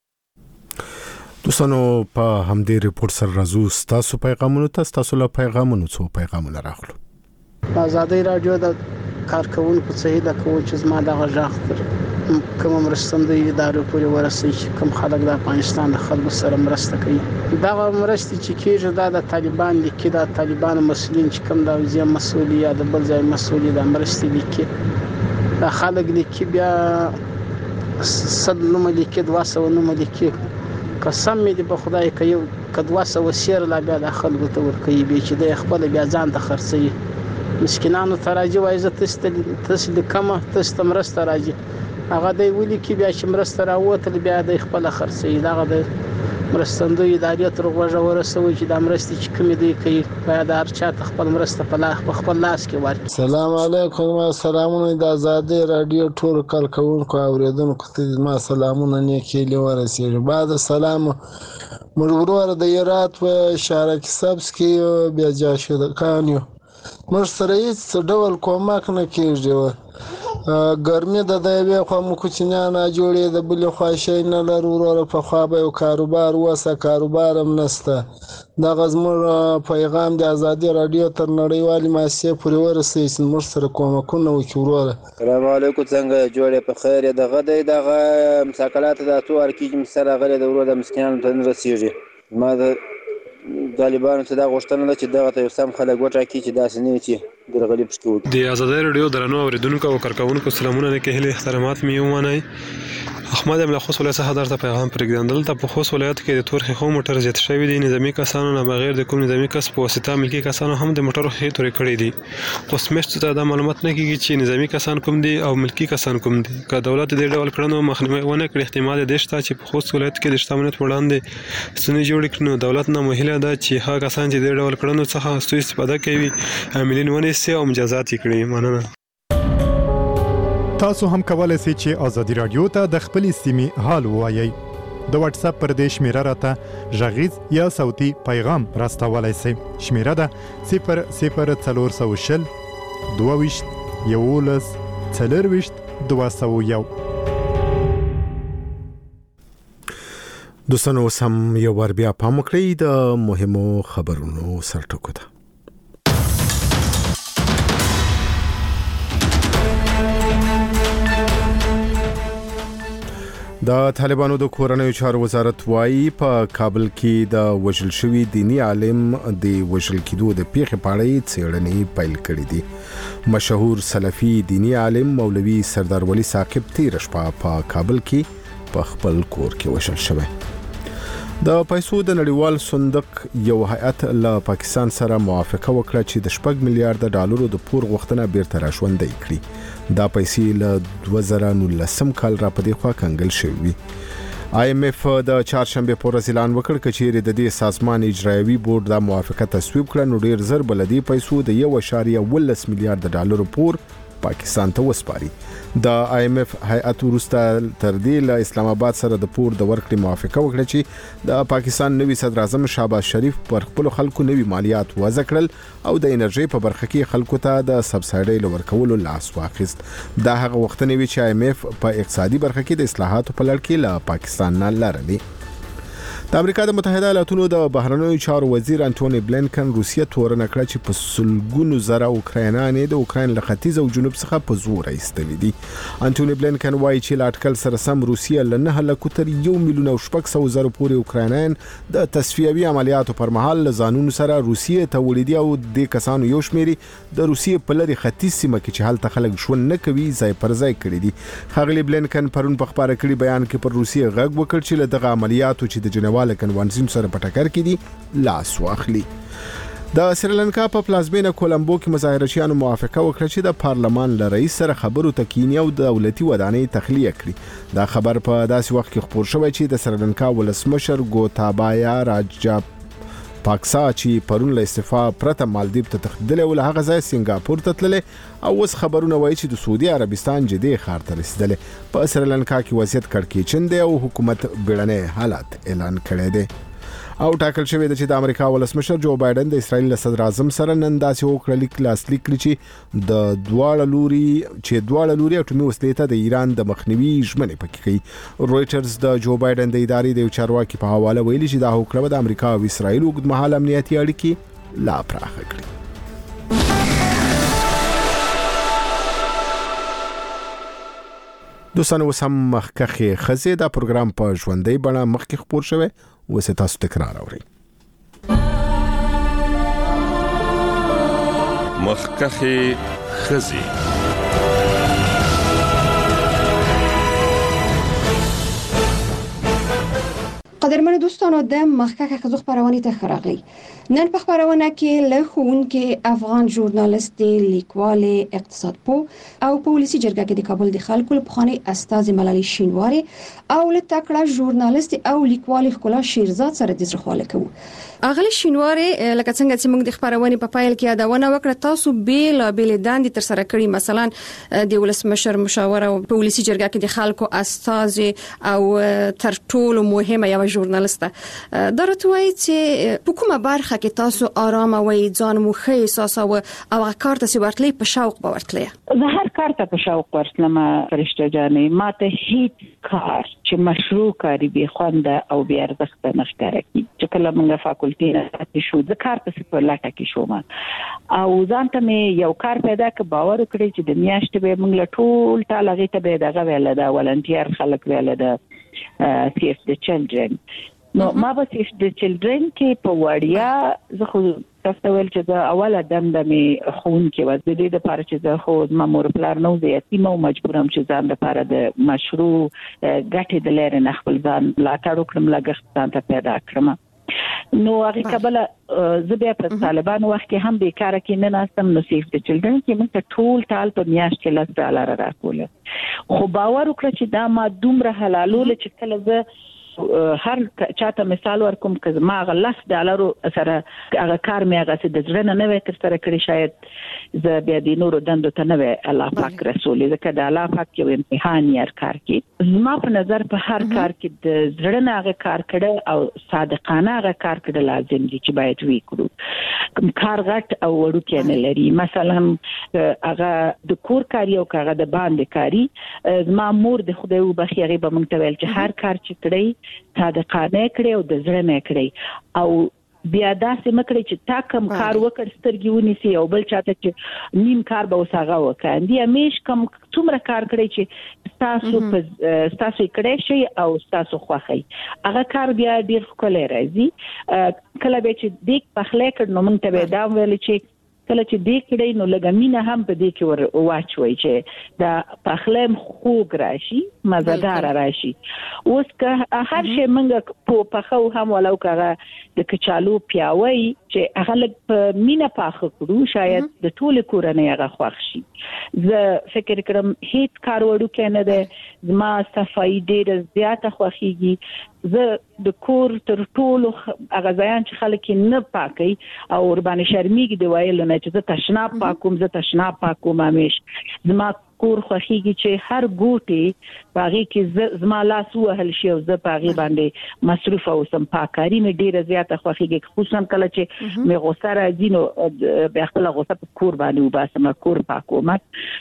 دوستانو په همدې ریپورت سره راځو ستاسو پیغامونو ته. ستاسو له پیغامونو څو پیغامونه راغلو. ازادي رادیو د کارکونکو څخه د کوم چې زما د غږ تر کوم مرستندوی ادارو پورې ورسېږي چې کوم خلک د افغانستان د خلکو سره مرسته کوي. دا مرستې چې کیږي د طالبان لیکي، د طالبان مسؤلین چې کوم د وزیر مسؤل یا د بل ځای مسؤل د مرستې لیکي، د خلک لیکي بیا 100 نوم لیکي، 200 نوم لیکي. قسم مې دی په خدای که یو که 200 سیر لا بیا د خلکو ته ورکوي، بیا چې د خپل بیا ځان ته خرڅوي. مسکینانو ته راځي وایي زه تاسو لیکمه، تاسو ته مرسته راځي، هغه دی ولیکي بیا چې مرسته راووتل بیا د خپل خرڅوي. دغه د مرستندوی ادارې تر غوږه ورسوي چې د مرستې چې کومې دی کوي باید هر چا ته خپل مرسته په خپل لاس کې ورکړي. سلام علیکم. سلامونه د آزادي رادیو ټول کارکونکو اوریدونکو ته ما سلامونه نیکې لورسېږي. بعد سلام مرغور د یرات و شارک سبس کې بیا جاشدکان یو مر سره هیڅ ډول کومک نه کیږي. ګرمي د یوې خوا مو کوچنیان جوړې د بلې خوا شی نه لرو. وروره په خوا به یو کاروبار وسه، کاروبار هم نشته. دغه زموږ پیغام د ازادي رادیو تر نړیوالې مؤسسې پورې ورسوي چې موږ سره کومکونه وکړي. وروره سلام علیکم، څنګه جوړې په خیر یې؟ دغه دی دغه مساکلات د اتو ارکیږي چې سره غلې د ورو د مسکینانو ته نه رسېږي. ما د طالبانو ته دا غوښتنه ده چې دغه ته یو سم خلک وټاکي چې داسې نه وي چې درغلي پشکې وکړي. د ازادي رادیو درنو اوریدونکو او کارکونکو سلامونه نه کهله احترامات مې ومنئ. احمد املا خوست ولایت څخه درته پیغام پرېږدم. دلته په خوست ولایت کې د تور خیخو موټر زیات شوي دي. نظامي کسانو نه بغیر د کوم نظامي کس په واسطه ملکي کسانو هم د موټرو خې تورې کړې دي. پوسټمیسټ ته دا معلومات نه کیږي چې نظامي کسان کوم دي او ملکي کسان کوم دي. که دولت دې ډول کړنو مخنیوي ونه کړي احتمال دی چې په خوست ولایت کې د شتمنیت وړاندې ستونزې جوړې کړي. نو دولت نه مهله ده چې هغه کسان چې د ډول کړنو څخه سوء استفاده کوي عاملین ونیسي او مجازات یې کړي. مننه. تاسو هم کولای شئ چې ازادي رادیو ته د خپلې سیمې حال ووایئ. د واتس اپ پر دې شمیره راته غږیز یا صوتي پیغام راستولای شئ. شمیره ده 00420 22 11 40 201. دوستانو سم یو ور بیا پام وکړئ د مهمو خبرونو سرټکو ته. د طالبانو د کورنیو چارو وزارت وايي په کابل کې د وژل شوی دینی عالم د وژل کېدو د پیښې په اړه څېړنې پیل کړې دي. مشهور سلفي دینی عالم مولوي سردار ولی ثاقب تیر شپه په کابل کې په خپل کور کې وژل شوی. د پیسو د نړیوال صندوق یو هیئت له پاکستان سره موافقه وکړه چې د 4 میلیارډ ډالرو د پور غوښتنه بیرته راژوندۍ کړي. دا پیسې له 2019 کال را پدې خوا کنګل شوې. IMF د چهارشنبه پر ورځ اعلان وکړ چې چیرې د دې سازمان اجرایوي بورډ د موافقه تصویب کړه نو ډیر زر بلدي پیسو د 1.18 میلیارډ ډالرو پور پاکستان ته وسپاري. د IMF هیئت ورسته تر دې له اسلام آباد سره د پور د ورکړې موافقه وکړه چې د پاکستان نوي صدر اعظم شهباز شریف پر خپل خلکو نوي مالیات وضع کړل او د انرژي په برخه کې خلکو ته د سبسایډي لورکولو لاس واخیست. دا هغه وخت نه وی چې IMF په اقتصادي برخه کې د اصلاحاتو په لړ کې له پاکستان نه لارلي. د امریکا د متحده ایالاتونو د بهرنیو چارو وزیر انټونی بلینکن روسیه تورنه کړه چې په سلګونو زره اوکراینان د اوکراین له ختیځ او جنوب څخه په زور ایستل دي. انټونی بلینکن وایي چې لاټکل سره سم روسیه له 9 لک تر 1 میلیون او 600 زره پورې اوکراینان د تصفیوي عملیاتو پر مهال ځانونو سره روسیه ته وړي او د کسانو یو شمیري د روسیه په لري ختیځ سیمه کې چې هلته خلک ژوند نه کوي ځای پر ځای کړی دي. خغلی بلینکن پرون په خبره کړي بیان کې پر روسیه غږ وکړ چې له دغه عملیاتو چې د جنوال کنوانسیون سره په ټکر کې دي لاس واخلي. د سریلانکا په پلازمینه کولمبو کې مظاهرچیانو موافقه وکړه چې د پارلمان له رئیس سره خبرو ته کینی او دولتي ودانۍ تخلیه کړي. دا خبر په داسې وخت کې خبر شوی چې د سریلانکا ولسمشر ګوتابایا راجا پاکسا چې پرون له استعفا پرته مالدیپ ته تخدل او له هغه ځای سنگاپور ته تللی او اوس خبرونه وایي چې د سعودي عربستان جدي ښار ته رسیدلی. په سریلانکا کې وضعیت کړکېچن دی او حکومت بیړنی حالات اعلان کړی دی. او ټاکل شوی دی چې د امریکا ولسمشر جو بایدن د اسرائیل صدر اعظم سره نن داسې وکړه لاسلیک کړي چې د دواړه لوري اټومي وسلې ته د ایران د مخنیوي ژمنې پکې کوي. رويټرز د جو بایدن د ادارې د چارواکي په حواله ویلي چې دا وکړه د امریکا او اسرائیل اوږدمهاله امنیتي اړیکې لا پراخه کړي. دوستانو سم مخکخه خزه دا پروګرام په ژوندۍ بڼه مخکې خبر شوی وسه تاسو تکرار اورئ. مخکخه خزه قدرمن دوستانو د مخکخه خزو خبرونه ته خراغلی. نن په خبرونه کې له ښوونکي افغان ژورنالیست لیکوال اقتصاد پو او پولیسي جرګه کې د کابل د خلکو په خاني استاد ملالي شینواری او له تکړه ژورنالیست او لیکوال خلا شیرزاد سره د زړه کوو. اغلی شینواری لکه څنګه چې موږ د خبرونه په پایل کې یادونه وکړه تاسو بیل داندې تر سره کړی مثلا د ولسمشر مشاور او پولیسي جرګه کې د خلکو استاد او تر ټولو مهمه یو ژورنالیست درته وایي چې په کومه برخه کې تاسو آرام او ځان مو ښه احساس او کار ته ورتلی په شوق ورتلی. زه هر کار ته په شوق ورتلم فرشته جانې ماته هیڅ کار چې مشروع کاری به خوند او بیا ارزښت نه ښکاري چې کله موږ فاکولټي نه شو د کار په سپور لاټه کې شوم او ځان ته یو کار پیدا ک باور کړی چې د میاشتې به موږ له ټول ټاله غیته به دغه ویل دا ولنټیر خلک ویل دا سیف د چلډرن نو ما به د چلډرن کې په وړیا زه خو تاسو ویل چې دا اوله دنده مې خون کې و د دې لپاره چې زه خو مامور پلار نو زه یتیم او مجبورم چې ځان لپاره د مشروع ګټې د لارې نه خپل ځان ملاتړ وکړم لګښت ځان ته پیدا کړم. نو هغه کبله زه بیا په طالبانو وخت کې هم بیکاره کې نه ناستم. نو سیف د چلډرن کې موږ ټول ټال په میاشت کې $10 راکول خو باور وکړه چې دا ما دومره حلالول چې کله زه هر چاته مثال ورکوم که ما $10 سره هغه کار مې هغه د ځړنه نه وي تر سره کړی شاید زه بیا د نورو دندو ته نه وي الله پاک رسول ځکه د الله پاک یو امتحان یې کار کې زما په نظر په هر کار کې د ځړنه هغه کار کړه او صادقانه هغه کار کړه لازم دي چې باید وی کړو. کار غټ او وړو کې نه لري. مثلا هغه د کور کاری او هغه د باندې کاری زما مور د خدای وبخي هغه به مونږ ته ویل چې هر کار چې کړی صادقانه کړی او د زړه نه کړی او بیا داسې مکړی چې تا کم کار وکړ سترګې ونیسي او بل چاته چې نیم کار به وساغه وکړي دی همیش کم څومره کار کړی چې تاسو کړی شي او تاسو خوخی هغه کار بیا ډیر ښکلی راځي. کله به چې دیک پخلی کړ نو موږ ته به دا ویل چې کله چې دې کړي نو لګمینه هم په دې کې واچوي چې دا پخلم خوږ راشي مزدار راشي. اوس که هر شی منګه په خو هم ولو کغه د کچالو پیاوي چې هغه لګ په مینه پاخه کړو شاید د ټوله کورنۍ هغه خوښ شي. زه فکر کوم هیڅ کار وړو کې نه ده زما صفائی ډېر زیاته خوښيږي. زه د کور تر ټولو هغه ځایان چې خلک نه پاکي او ور باندې شرمېږي دی وایل نه چې زه تشناب پاکوم زه تشناب پاکوم همیش زما کور خوښيږي چې هر ګوټي باغې کې زما لاس وهل شي او زه باغې باندې مصروف اوسم. پاکاري مې ډیره زیاته خوښيږي خصوصا کله چې مې غوسه راځي نو بیا خپل غوسه په کور باندې وباسم کور پاکوم.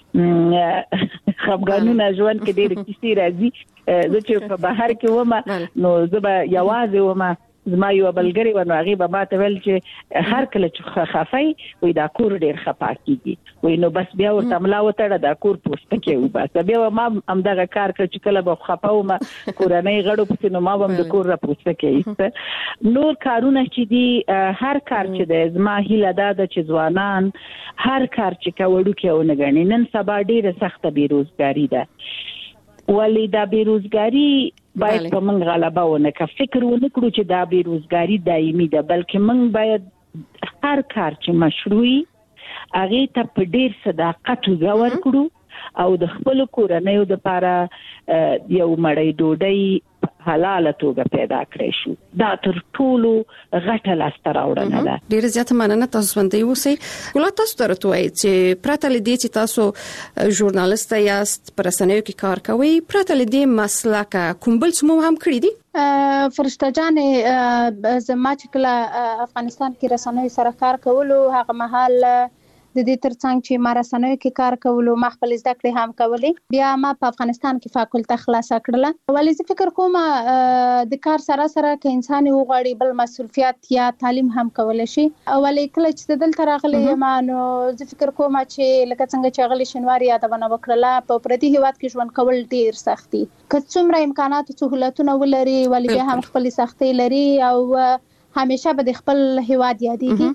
خپګانونه ژوند کې ډیره کیسې راځي. زه چې په بهر کې ومه نو زه به یوازې ومه زما یو بلګری ونه هغه به ماته ویل چې هر کله چې خفای وې دا کور ډیر خپا کیږي وې نو بس بیا ورته ملا وتړه دا کور پوسټ کې وباسه بیا ما هم دغه کار کړ چې کله به خپاو ما کورنۍ غړو په نو ما هم د کور را پوسټ کې نور کارونه چې دي هر کار چې د زما هیله ده چې ځوانان هر کار چې کوړو کې ونګني. نن سبا ډیره سخته بیروزګاری ده ولی دا بیروزګاری باید په موږ غلبه ونه کړو. فکر ونه کړو چې دا بیروزګاری دایمي ده بلکې موږ باید هر کار چې مشروعي هغه ته په ډیر صداقت وګور کړو او د خپل کورنۍ لپاره یو مړی ډوډۍ حلاله توګه پیدا کړی شو. دا تر ټولو غټه لاسته راوړنه ده. ډیره زیاته مننه تاسو باندې اوسئ. ګل تاسو درته وایي چې پرته لدې چې تاسو ژورنالیست یاست پر رسنیو کې کار کوئ پرته لدې مسلک کوم بل څه هم کړی دي؟ فرشته جان زما چې کله افغانستان کې رسنیو سره کار کولو هغه مهال د دې ترڅنګ چې ما رسنیو کې کار کولو ما خپل زده کړې هم کولې بیا ما په افغانستان کې فاکولټه خلاصه کړله. ولې زه فکر کوم د کار سره سره که انسان وغواړي بل مسؤلیت یا تعلیم هم کولای شي. ولې کله چې دلته راغلې ما نو زه فکر کوم چې لکه څنګه چې غلي شنواری یادونه وکړه په پردي هیواد کې ژوند کول ډیر سخت دي. که څومره امکانات او سہولتونه ولري ولې بیا هم خپل سختي لري او همیشه به د خپل هیواد یادېږي.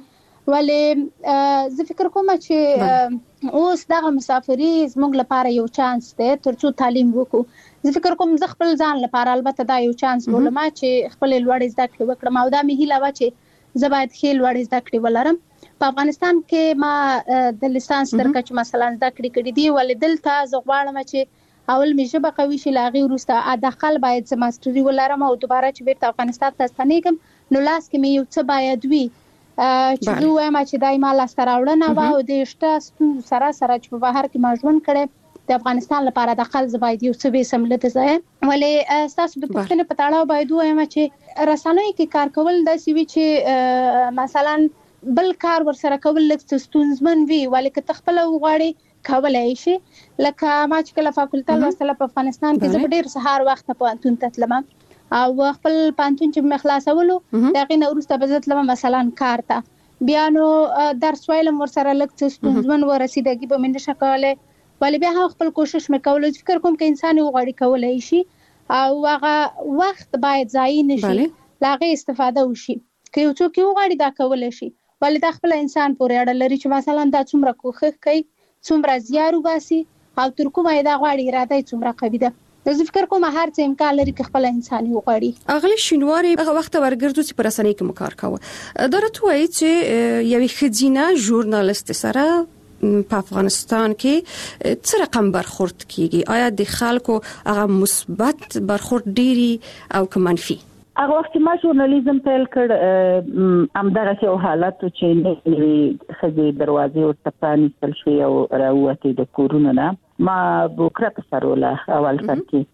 ولې زه فکر کوم چې اوس دغه مسافري زموږ لپاره یو چانس دی ترڅو تعلیم وکړو. زه فکر کوم زه خپل ځان لپاره البته دا یو چانس بولم چې خپل لوړ زده کړې وکړم او دا مې هیله و چې زه باید ښه لوړ زده کړې ولرم. په افغانستان کې ما د لیسانس تر کچه مثلا زده کړې کړې دي ولې دلته زه غواړم چې اول مې ژبه قوي شي لاغي وروسته داخل باید زه ماستري ولرم او دوباره چې بیرته افغانستان ته ستنېږم نو لاس کې مې یو څه باید وي چې زه وایم چې دایما لاسته راوړنه وه او د شته ستونزو سره سره چې په بهر کې ما ژوند کړی د افغانستان لپاره داخل زه باید یو څه ویسم له ده ځایه. ولې ستاسو د پوښتنې په تړاو باید ووایم چې رسنیو کې کار کول داسې وي چې مثلا بل کار ورسره کول لږ څه ستونزمن وي ولې که ته خپله وغواړې کولی شي. لکه ما چې کله فاکولټه لوستله په افغانستان کې زه په ډېر سهار وخته پوهنتون ته تلم او خپل پانتون چې مې خلاصولو د هغې نه وروسته به زه تلم مثلا کار ته بیا نو درس ویلم ورسره لږ څه ستونزمن و رسیدګي به مې نشه کولی ولې بیا هم خپل کوشش مې کولو. فکر کوم که انسان وغواړي کولی شي او هغه وخت باید ضایع نشي لاغه استفاده وشي. که یو څوک یو غاړي دا کول شي ولې د خپل انسان پورې اړه لري چې مثلا دا څومره کوښښ کوي، څومره زیار وباسي او تر کومه دا غاړي اراده څومره قوي ده. زه فکر کوم هر څه امکان لري چې خپل انسان یو غاړي. اغلی شینواری هغه وخت ورګرځو چې پر رسنۍ کې کار کاوه. درته وایي چې یوې خزینه ژورنالیست سره په افغانستان کې څه رقم برخورد کیږي؟ آیا د خلکو هغه مثبت برخورد ډیری او که منفي؟ هغه وخت ما ژورنالیزم پیل کړ همدغه یو حالت چې نوې خزي دروازې ورته پرانیستل شوې او راووتې د کورونو نه. ما بوکره په سروله اول سر کې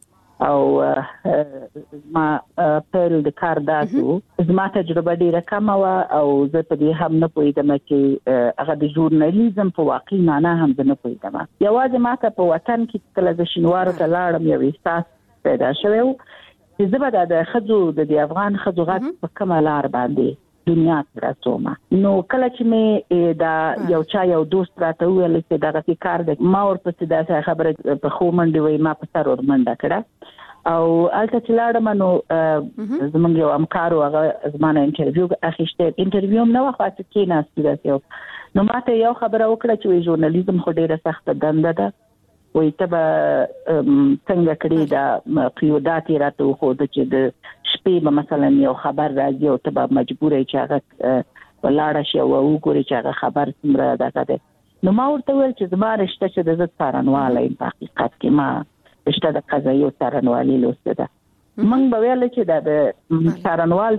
او ما پیل د کار داسو زما تجربه ډیره کمه وه او زه په دې هم نه پوهېدم چې هغه د ژورنالیزم په واقعي معنا هم زه نه پوهېدم. یوازې ما ته په وطن کې کله زه شینوارو ته لاړم یو احساس پیدا شوی و چې زه به د ښځو د افغان ښځو غږ په کومه لار باندې دنیا ته رسوم. نو کله چې مې دا یو چا یو دوست راته وویل چې دغه کار دی، ما ورپسې داسې خبره په ښو منډې وایي ما په سر ور منډه کړه او هلته چې لاړم نو زموږ یو همکار و هغه زما نه انټرویو اخیستی. انټرویو هم نه وه خاصه کېناستو داسې یو. نو ما ته یو خبره وکړه چې وایي ژورنالیزم خو ډېره سخته دنده ده، وایي ته به څنګه کړې دا قیودات یې راته وښوده چې د شپې به مثلا یو خبر راځي او ته به مجبوره یې چې هغه ولاړه شي او وګورې چې هغه خبر څومره دغه دی. نو ما ورته وویل چې زما رشته چې د زه څارنواله یم، په حقیقت کې ما رشته د قضایي څارنوالي لوستې ده. موږ به ویل چې د څارنوال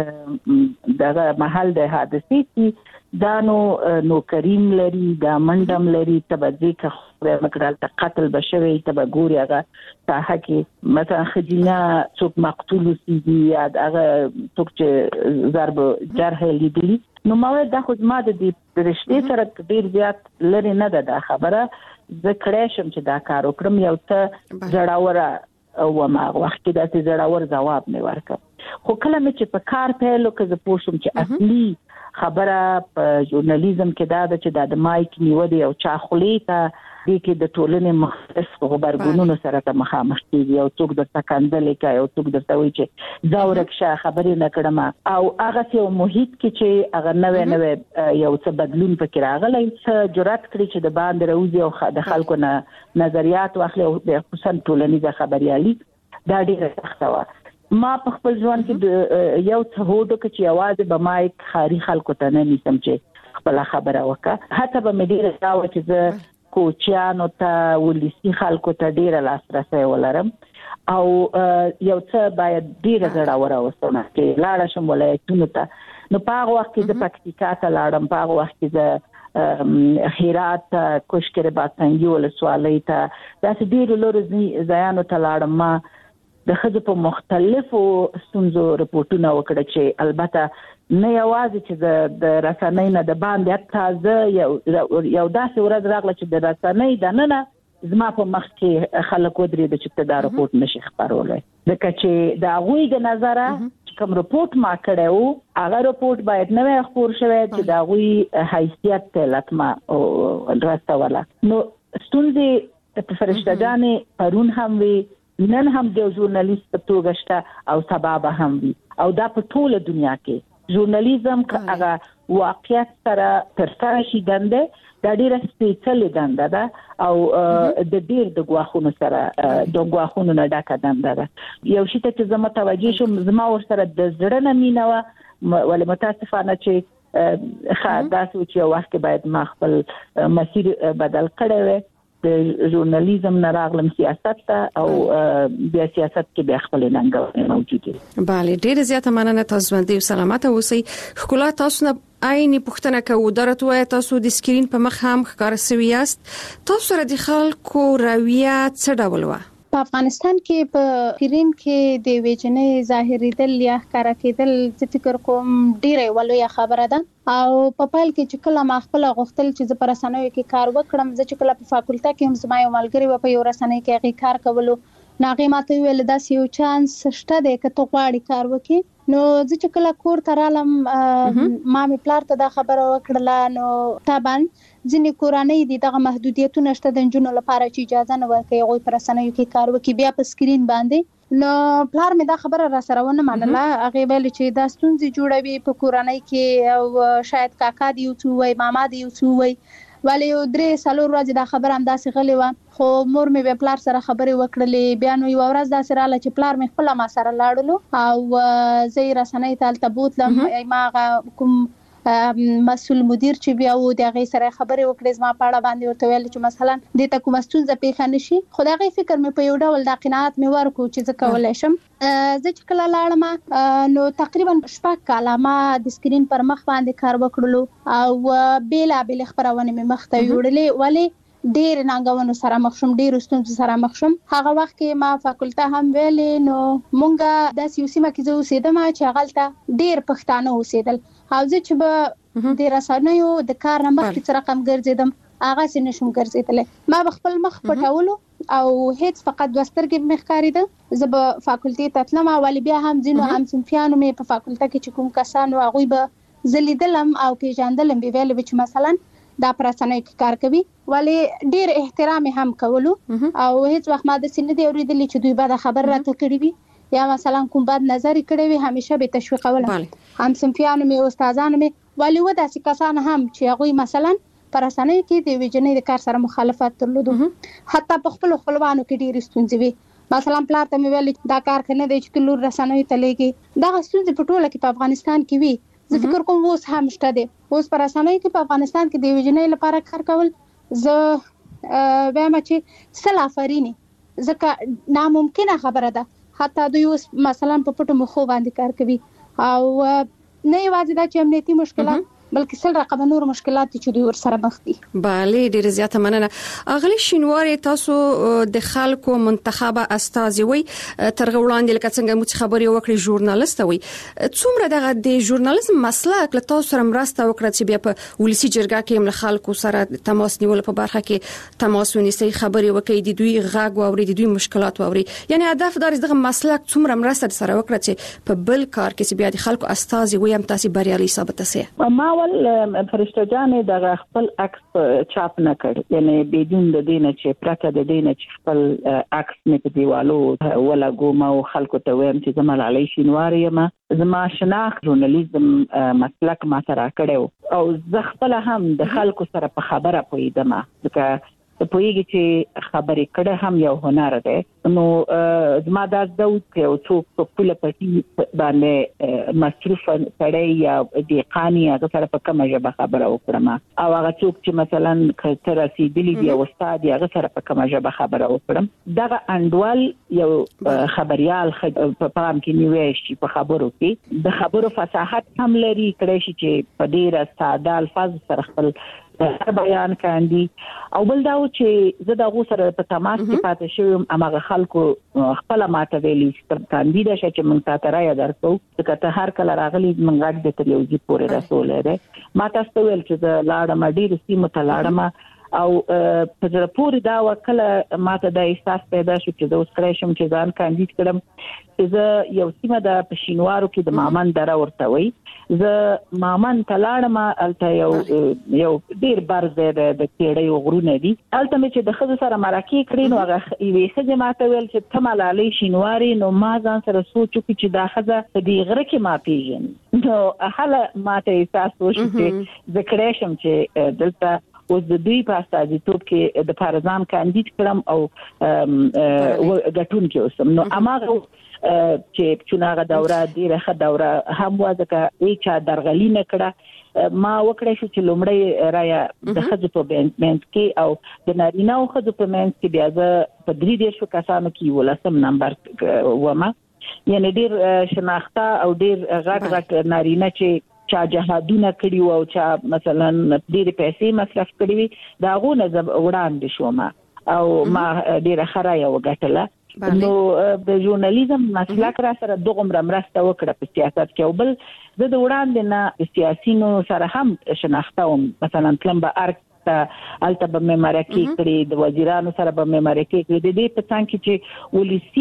د دغه محل د حادثې کې دا نو کریم لري، دا منډم لري، ته به ځې که خدای مکړه ته قتل به شوی، ته به ګورې هغه ساحه کې مثلا ښځینه څوک مقتول اوسېږي یا هغه څوک چې ضرب جرح لیدلي. نو ما ویل دا خو زما د دې رشتې سره ډېر زیات لرې نه ده دا خبره، زه کړی شم چې دا کار وکړم. یو ته زړوره وم هغه وخت کې داسې زړور ځواب مې ورکړ. خو کله مې چې په کار پیل وکړ زه پوه شوم چې اصلي خبره په ژورنالیزم کې دا ده چې دا د مایک نیول یو چا خولې ته دې کې د ټولنې مختلف غبرګونونو سره ته مخامخ کېږي. یو څوک درته کنځلې کوي، یو څوک درته وایي چې ځه ورک شه خبرې نه کړم، او هغه یو محیط کې چې هغه نوی یو څه بدلون پکې راغلی، څه جرأت کړي چې د باندې راوځي او د خلکو نه نظریات واخلي او خصوصا ټولنیزه خبریالي دا ډېره سخته وه. ما په خپل ژوند کې یو څه هوډ وکړ چې یوازې به مایک ښاري خلکو ته نه نیسم چې خپله خبره وکړه. حتی به مې ډېره دا وه چې زه کوچیانو ته ولسي خلکو ته ډېره لاسرسی ولرم او یو څه باید ډېره زړوره اوسم چې لاړه شم ولایتونو ته. نو په هغه وخت کې زه پکتیکا ته لاړم، په هغه وخت کې زه هرات ته، کوشکر بادسنګي ولسوالۍ ته، داسې ډېرو لرو ځایانو ته لاړم. ما د ښځو په مختلفو ستونزو رپورټونه وکړه چې البته نه یوازې چې د رسنۍ نه د باندې حتی یو داسې ورځ راغله چې د رسنۍ دننه زما په مخ کې خلک ودرېده چې ته دا رپورټ نشي خپرولی، ځکه چې د هغوی د نظره چې کوم رپورټ ما کړی و هغه رپورټ باید نوی خپور شوی چې د هغوی حیثیت ته لطمه رسوله. نو ستونزې په فرشته جانې پرون هم وي، نن هم د ژورنالیست په توګه شته او سبا به هم وي، او دا په ټوله دنیا کې ژورنالیزم که هغه واقعیت سره ترسره شي دنده دا ډېره سپېڅلې دنده ده او د ډېر د ګواښونو سره د ګواښونو نه ډکه دنده ده. یو شي ته چې زه متوجه شوم زما ورسره د زړه نه مینه وه، ولې متاسفانه چې داسې و چې یو وخت کې باید ما خپل مسیر بدل کړی وی، د ژورنالیزم نه راغلم سیاست ته او بیا سیاست کې بیا خپل ننګونې موجود دي. بله، ډېره زیاته مننه، تاسو ژوندي او سلامته اوسئ. ښکلا تاسو نه عیني پوښتنه کوو، درته وایي تاسو د سکرین په مخ هم ښکاره سوي یاست، تاسو سره د خلکو رویه څه ډول وه؟ په افغانستان کې په سکرین کې د ویجنې ظاهریدل یا ښکاره کېدل زه فکر کوم ډېره ولویه خبره ده او په پایل کې چې کله ما خپل غوښتل چې زه په رسنیو کې کار وکړم، زه چې کله په فاکولټه کې هم زما یو ملګری و په یو رسنۍ کې هغې کار کولو، نو هغې ماته وویل داسې یو چانس شته دی که ته غواړې کار وکړې نو زه چې کله کور ته رالم ما مې پلار ته دا خبره وکړله نو طبعا ځینې کورنۍ دي دغه محدودیتونه شته د نجونو لپاره چې اجازه نه ورکوي هغوی په رسنیو کې کار وکړي بیا په سکرین باندې نو پلار مې دا خبره را سره ونه منله هغې ویل چې دا ستونزې جوړوي په کورنۍ کې او شاید کاکا دې یو څه ووایي ماما دې یو څه ووایي ولې یو 3-4 ورځې دا خبره همداسې غلې وه خو مور مې بیا پلار سره خبرې وکړلې بیا نو یوه ورځ داسې راغله چې پلار مې خپله ما سره لاړلو او زه یې رسنۍ ته هلته بوتلم ما هغه کوم مسؤل مدیر چې بیا و د هغې سره خبرې وکړې زما په اړه باندې ورته ویل چې مثلا دې ته کومه ستونزه پیښه نه شي خو د هغې فکر مې په یو ډول دا قناعت مې ورکړو چې زه کولی شم زه چې کله لاړم نو تقریبا 6 کاله ما د سکرین پر مخ باندې کار وکړلو او بېلابېلې خپرونې مې مخ ته یوړلې ولې ډېر ننګونو سره مخ شوم ډېرو ستونزو سره مخ شوم هغه وخت کې ما فاکولته هم ویلې نو مونږه داسې یو سیمه کې زه اوسېدم چې هغلته ډېر پښتانه اوسېدل او زه چې به د رسنیو د کار نه مخکې څه رقم ګرځېدم هغسې نشم ګرځېدلی ما به خپل مخ پټولو او هیڅ فقط 2 سترګې مې ښکارېده زه به فاکولتې ته تلم ولې بیا هم ځینو همصنفیانو مې په فاکولته کې چې کوم کسان وو هغوی به زه لیدلم او پېژندلم به ویلې به چې مثلا دا پر رسنیو کې کار کوي ولې ډېر احترام هم کولو او هیڅ وخت ما داسې نه دی اورېدلی چې دوی به دا خبر راته کړي وي یا مثلا کوم بد نظر کړی وي همیشه به تشویقولم همصنفیانو مې استادانو مې ولې و داسې کسان هم چې هغوی مثلا پر رسنیو کې د یوې جنۍ د کار سره مخالفت درلودو حتی په خپلو خپلوانو کې ډېرې ستونزې وي مثلا پلار ته مې ویل دا کار ښه نه دی چې ته لور رسنیو ته لیږې دغه ستونزې په ټوله کې په افغانستان کې وي زه فکر کوم اوس هم شته دی اوس په رسنیو کې په افغانستان کې د یوې جنۍ لپاره کار کول زه وایم چې سل آفرینې ځکه ناممکنه خبره ده حتی دوی اوس مثلا په پټو مخو باندې کار کوي او نه یوازې دا چې امنیتي مشکلات بلکې سل رقم نور مشکلات چې دوی ورسره مخ دي bale ډیره زیاته مننه اغلی شینواری تاسو د خلکو منتخبه استازي وي تر وړاندې لکه څنګه مو خبري وکړي ژورنالیست وي څومره دغه د ژورنالیزم مسلک له تاسو سره مرسته وکړه چې بیا په ولسی جرګه کې مل خلکو سره تماس نیول په برخه کې تماس ونیسي خبري وکړي د دوی غږ واوري د دوی مشکلات واوري یعنی هدف دار دغه مسلک څومره مرسته سره وکړه چې په بل کار کې بیا د خلکو استازي وي هم تاسو بریالي ثابت سي اول فرشته جانې د خپل عکس چاپ نه کړ یعنی بدون د دینه چې پرته د دینه چې خپل عکس نه په دیوالو ولا ګوما او خلکو ته ویم چې زما علی شینواری ما زما شناخت ژورنالیزم مسلک ما سره کړو او زه خپل هم د خلکو سره په خبره پوهیدم ځکه ته پوهیږي چې خبرې کړه هم یو هنر دی نو زما دا زده چې یو څوک په پوله پټي باندې مصروف سړی یا دقاني هغه سره په کومه ژبه خبره وکړم او هغه څوک چې مثلا کلتر رسیدلی دی او استاد هغه سره په کومه ژبه خبره وکړم دغه انډوال یو خبريال په پام کې نیوي شي په خبرو کې د خبرو فصاحت هم لري کړی شي چې په ډیره ساده الفاظ سره خپل بیان کاندي او بل دا چې زه د غو سره په تماس کې پاتې شوم امغه خلکو خپل ماته ویلي چې کاندیدا شې چې مونږ ته راي درکو چې ته هر کله راغلی مونږ غږ د تلویزیون پورې رسول دی ما تاسو ویل چې د لاړم ډیر سیمه ته لاړم او په زړه پورې دا وکړه ماته د احساس پیدا شو چې د اوس کړی شم چې ځان کاندید کړم چې زه یو سیمه د پښینوارو کې د مامن دره ورته وي زه مامن تلاړم الته یو ډیر برز د کېړې غرونه دي الته مې چې د خزو سره مرکه کړې نو هغه یوې خزه ماته ویل چې تمالالي شینواري نو ما ځان سره سوچو چې دا خزه په دې غره کې ما پیژن نو هله ماته احساس وشو چې ذکر شم چې دلته اوس د دوی په استازیتوب کې د پارزان کاندید کړم او غټون کې اوسم نو اماغه چې چونغه دوره ډیره ښه دوره هم وځکه هیڅ درغلی نه کړه ما وکړې چې لومړی رایا د خځو په بنت کې او د نارینه او خځو په منځ کې بیا په 3 کسانو کې ولسم نمبر ومه یعنی ډیر شناخته او ډیر غټ نارینه چې چا جهادونه کړی او چا مثلا ډېر پیسې مصرف کړی وي دا غو نه وړاندې شوم او ما ډېر خرایا وګټله نو د ژورنالیزم مسلک را سره دغه مرسته وکړه په سیاست کې او بل د وړاندې نه سیاسيونو سره هم شناخته وم مثلا تلم به ارګ ته الته به مرکه کړي د وزیرانو سره به مرکه کړي د دې په څنګه چې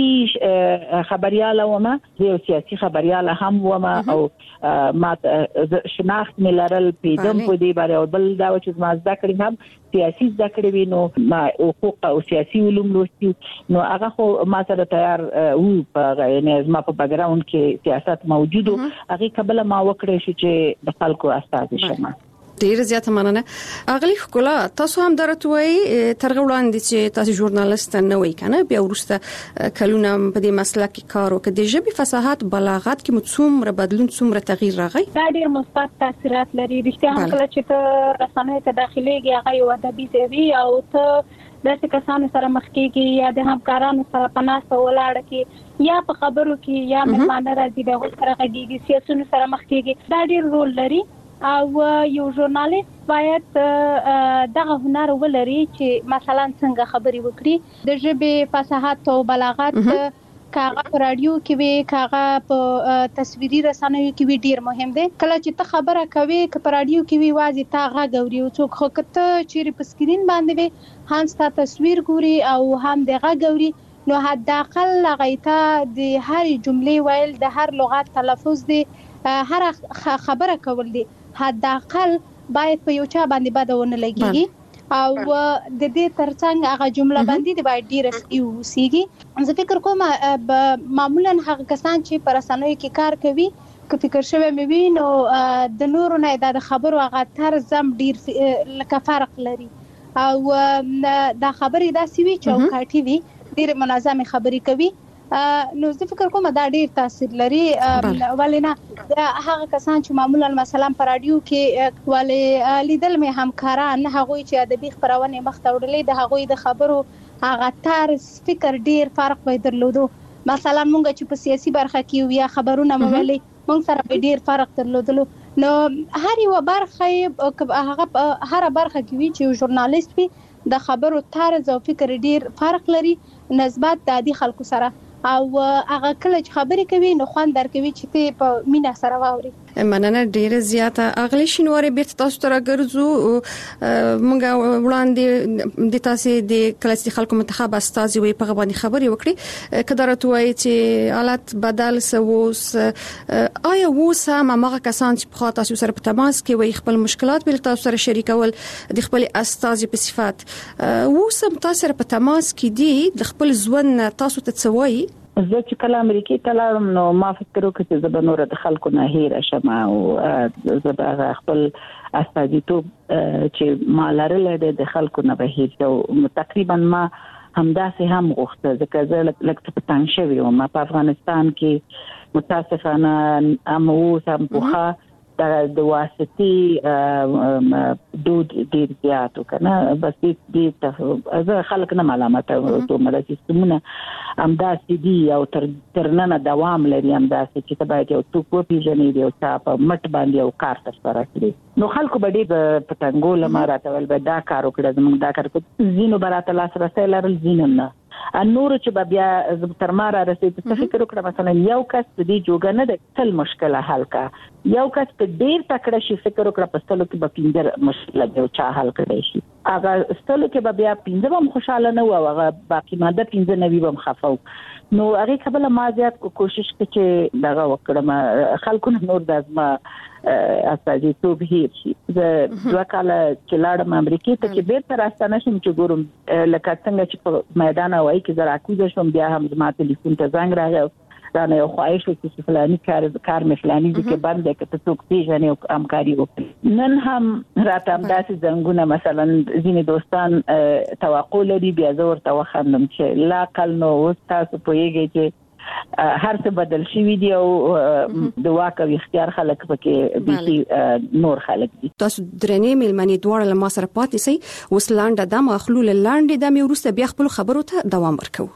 ولسی خبرياله ومه یو سیاسي خبرياله هم ومه او ما شناخت ملرل پیدم په دې باندې او بل دا چې ما زده کړی هم سیاسي زده کړی وینو ما حقوق او سیاسي علوم لوستي نو هغه خو ما سره تیار وو په یعنی ما په بیک ګراوند کې سیاست موجود هغه قبل ما وکړې شو چې د خلکو استاد شمه ډیر زیاته مننه اغلی خلا تاسو هم درتوي ترغه وړاندې چې تاسو ژورنالیست نه وای کنه بیا ورسته کلونه په دې مسله کې کار وکړ د ژبې فصاحت بلاغت کې متصوم بدلون څومره تغییر راغی دا ډیر مثبت تاثیرات لري رښتیا هم کله چې ته رسنۍ ته داخليږي هغه یو ادبي ځای او ته داسې کسانو سره مخ کېږي یا د همکارانو سره په ناسته ولاړه کې یا په خبرو کې یا مېلمانه راځي د هغوی سره غږیږي سیاسيونو سره مخ کېږي دا ډیر رول لري او یو ژورنالیست باید دغه هنر ولري چې مثلا څنګه خبري وکړي د ژبې فصاحت او بلاغت کاغه په رادیو کې وي کاغه په تصویري رسنیو کې وي ډیر مهم دی کله چې ته خبره کوي ک په رادیو کې وي واځي تا غا غوري او څوک خو کته چې په سکرین باندې وي هم ستا تصویر ګوري او هم د غا غوري نو حد اقل لغیته د هر جملې ویل د هر لغت تلفظ دی هر خبره کول دي حد اقل باید په یو چا باندې بدونه لګيږي او د دې ترڅنګ هغه جمله باندې د باید ډیر اوسېږي زه فکر کوم معمولا هغه کسان چې پر رسنیو کې کار کوي که فکر شوی مې وي نو د نورو نه د خبرو هغه طرز هم ډیر لکه فرق لري او دا خبرې داسې وي چې چوکاټي وي ډیر منظمه خبرې کوي نو زه فکر کوم دا ډیر تاثیر لري ولینا هغه کسان چې معمولا مثلا په رادیو کې ولې لیدل مې همکاران هغه چې ادبي خبرونه مخته وړلې د هغه د خبرو هغه طرز فکر ډیر فرق به درلودو مثلا مونږ چې په سیاسي برخه کې یا خبرونه مولې مونږ سره ډیر فرق درلودلو نو هر یو برخه هغه هر برخه کې وی چې ژورنالیست وي د خبرو طرز او فکر ډیر فرق لري نسبت د عادي خلکو سره او هغه کله چې خبرې کوي نو خوان درکوي چې ته په مینا سره واوري مننه ډیره زیاته اغلی شینواري بیرته تاسو ته راګرځو مونږ وړاندې د تاسو د کلاسي خلکو منتخب استاد وي په باندې خبري وکړي کدارت وایي چې حالت بدل سوس آیا وسه ماغه کسان چې په تاسو سره په تماس کې وي خپل مشکلات بل تاسو سره شریکول د خپل استاد په صفات وسه تاسو سره په تماس کې دي د خپل ځوان تاسو ته څوي زه چې کله امریکای ته لاړم نو ما فکر وکړ چې زه به نور د خلکو نه هیر شم او زه به خپل استادیتوب چې ما لرل د خلکو نه به هیر او تقریبا ما همداسې هم غوښته ځکه زه لکه په تنګ شوی وم په افغانستان کې متاسفانه هم په د واسطي دود ډیر زیات وکنه بس دې ته زه خلک نه معلومات ته مله سیستمونه امداسي دي او ترننه دوام لري امداسي چې ته باید یو څوک وپیژنې دی او تاسو مټ باندې یو کار تاسو کړی نو خلکو به دې په تنګول ما راتول به دا کار وکړه زموږ دا کار کو زینو براته لاس راسه لرل زینم نه نور چې بیا تر ما را رسید څه فکر وکړه مثلا یو کس دې جوګه نه د ټل مشکله حل کا یو کس په ډیر تکړه شي فکر وکړه په ستلو کې به پینځه مشکله دی چا حل کړی شي هغه ستلو کې به بیا پینځه هم خوشاله نه و هغه باقی ماده پینځه نوي هم خفاو نو هغه قبل ما زیات کوشش وکړ چې دغه وکړم خلکو نور د ازما استادي توب هیر شي زه دوه کاله چې لاړم امریکای ته چې بیرته راستانه شم چې ګورم لکه څنګه چې په میدان وای کې زرا کوزه شم بیا هم زما ټلیفون ته زنګ راغی دا نه یو خواهش وکړ چې فلاني کار مې فلاني کې باندې کې ته څوک پیژنې او همکاري وکړي نن هم راته همداسې زنګونه مثلا ځینې دوستان توقع لري بیا زه ورته وخندم چې لا کل نو اوس تاسو پوهیږئ چې هر څه بدل شوی دی او د واک او اختیار خلک پکې بيخي نور خلک دي تاسو درنې ملمنې دوړ له ما سره پاتې سي اوس لاندې د مخلول لاندې د مې ورسته بیا خپل خبرو ته دوام ورکو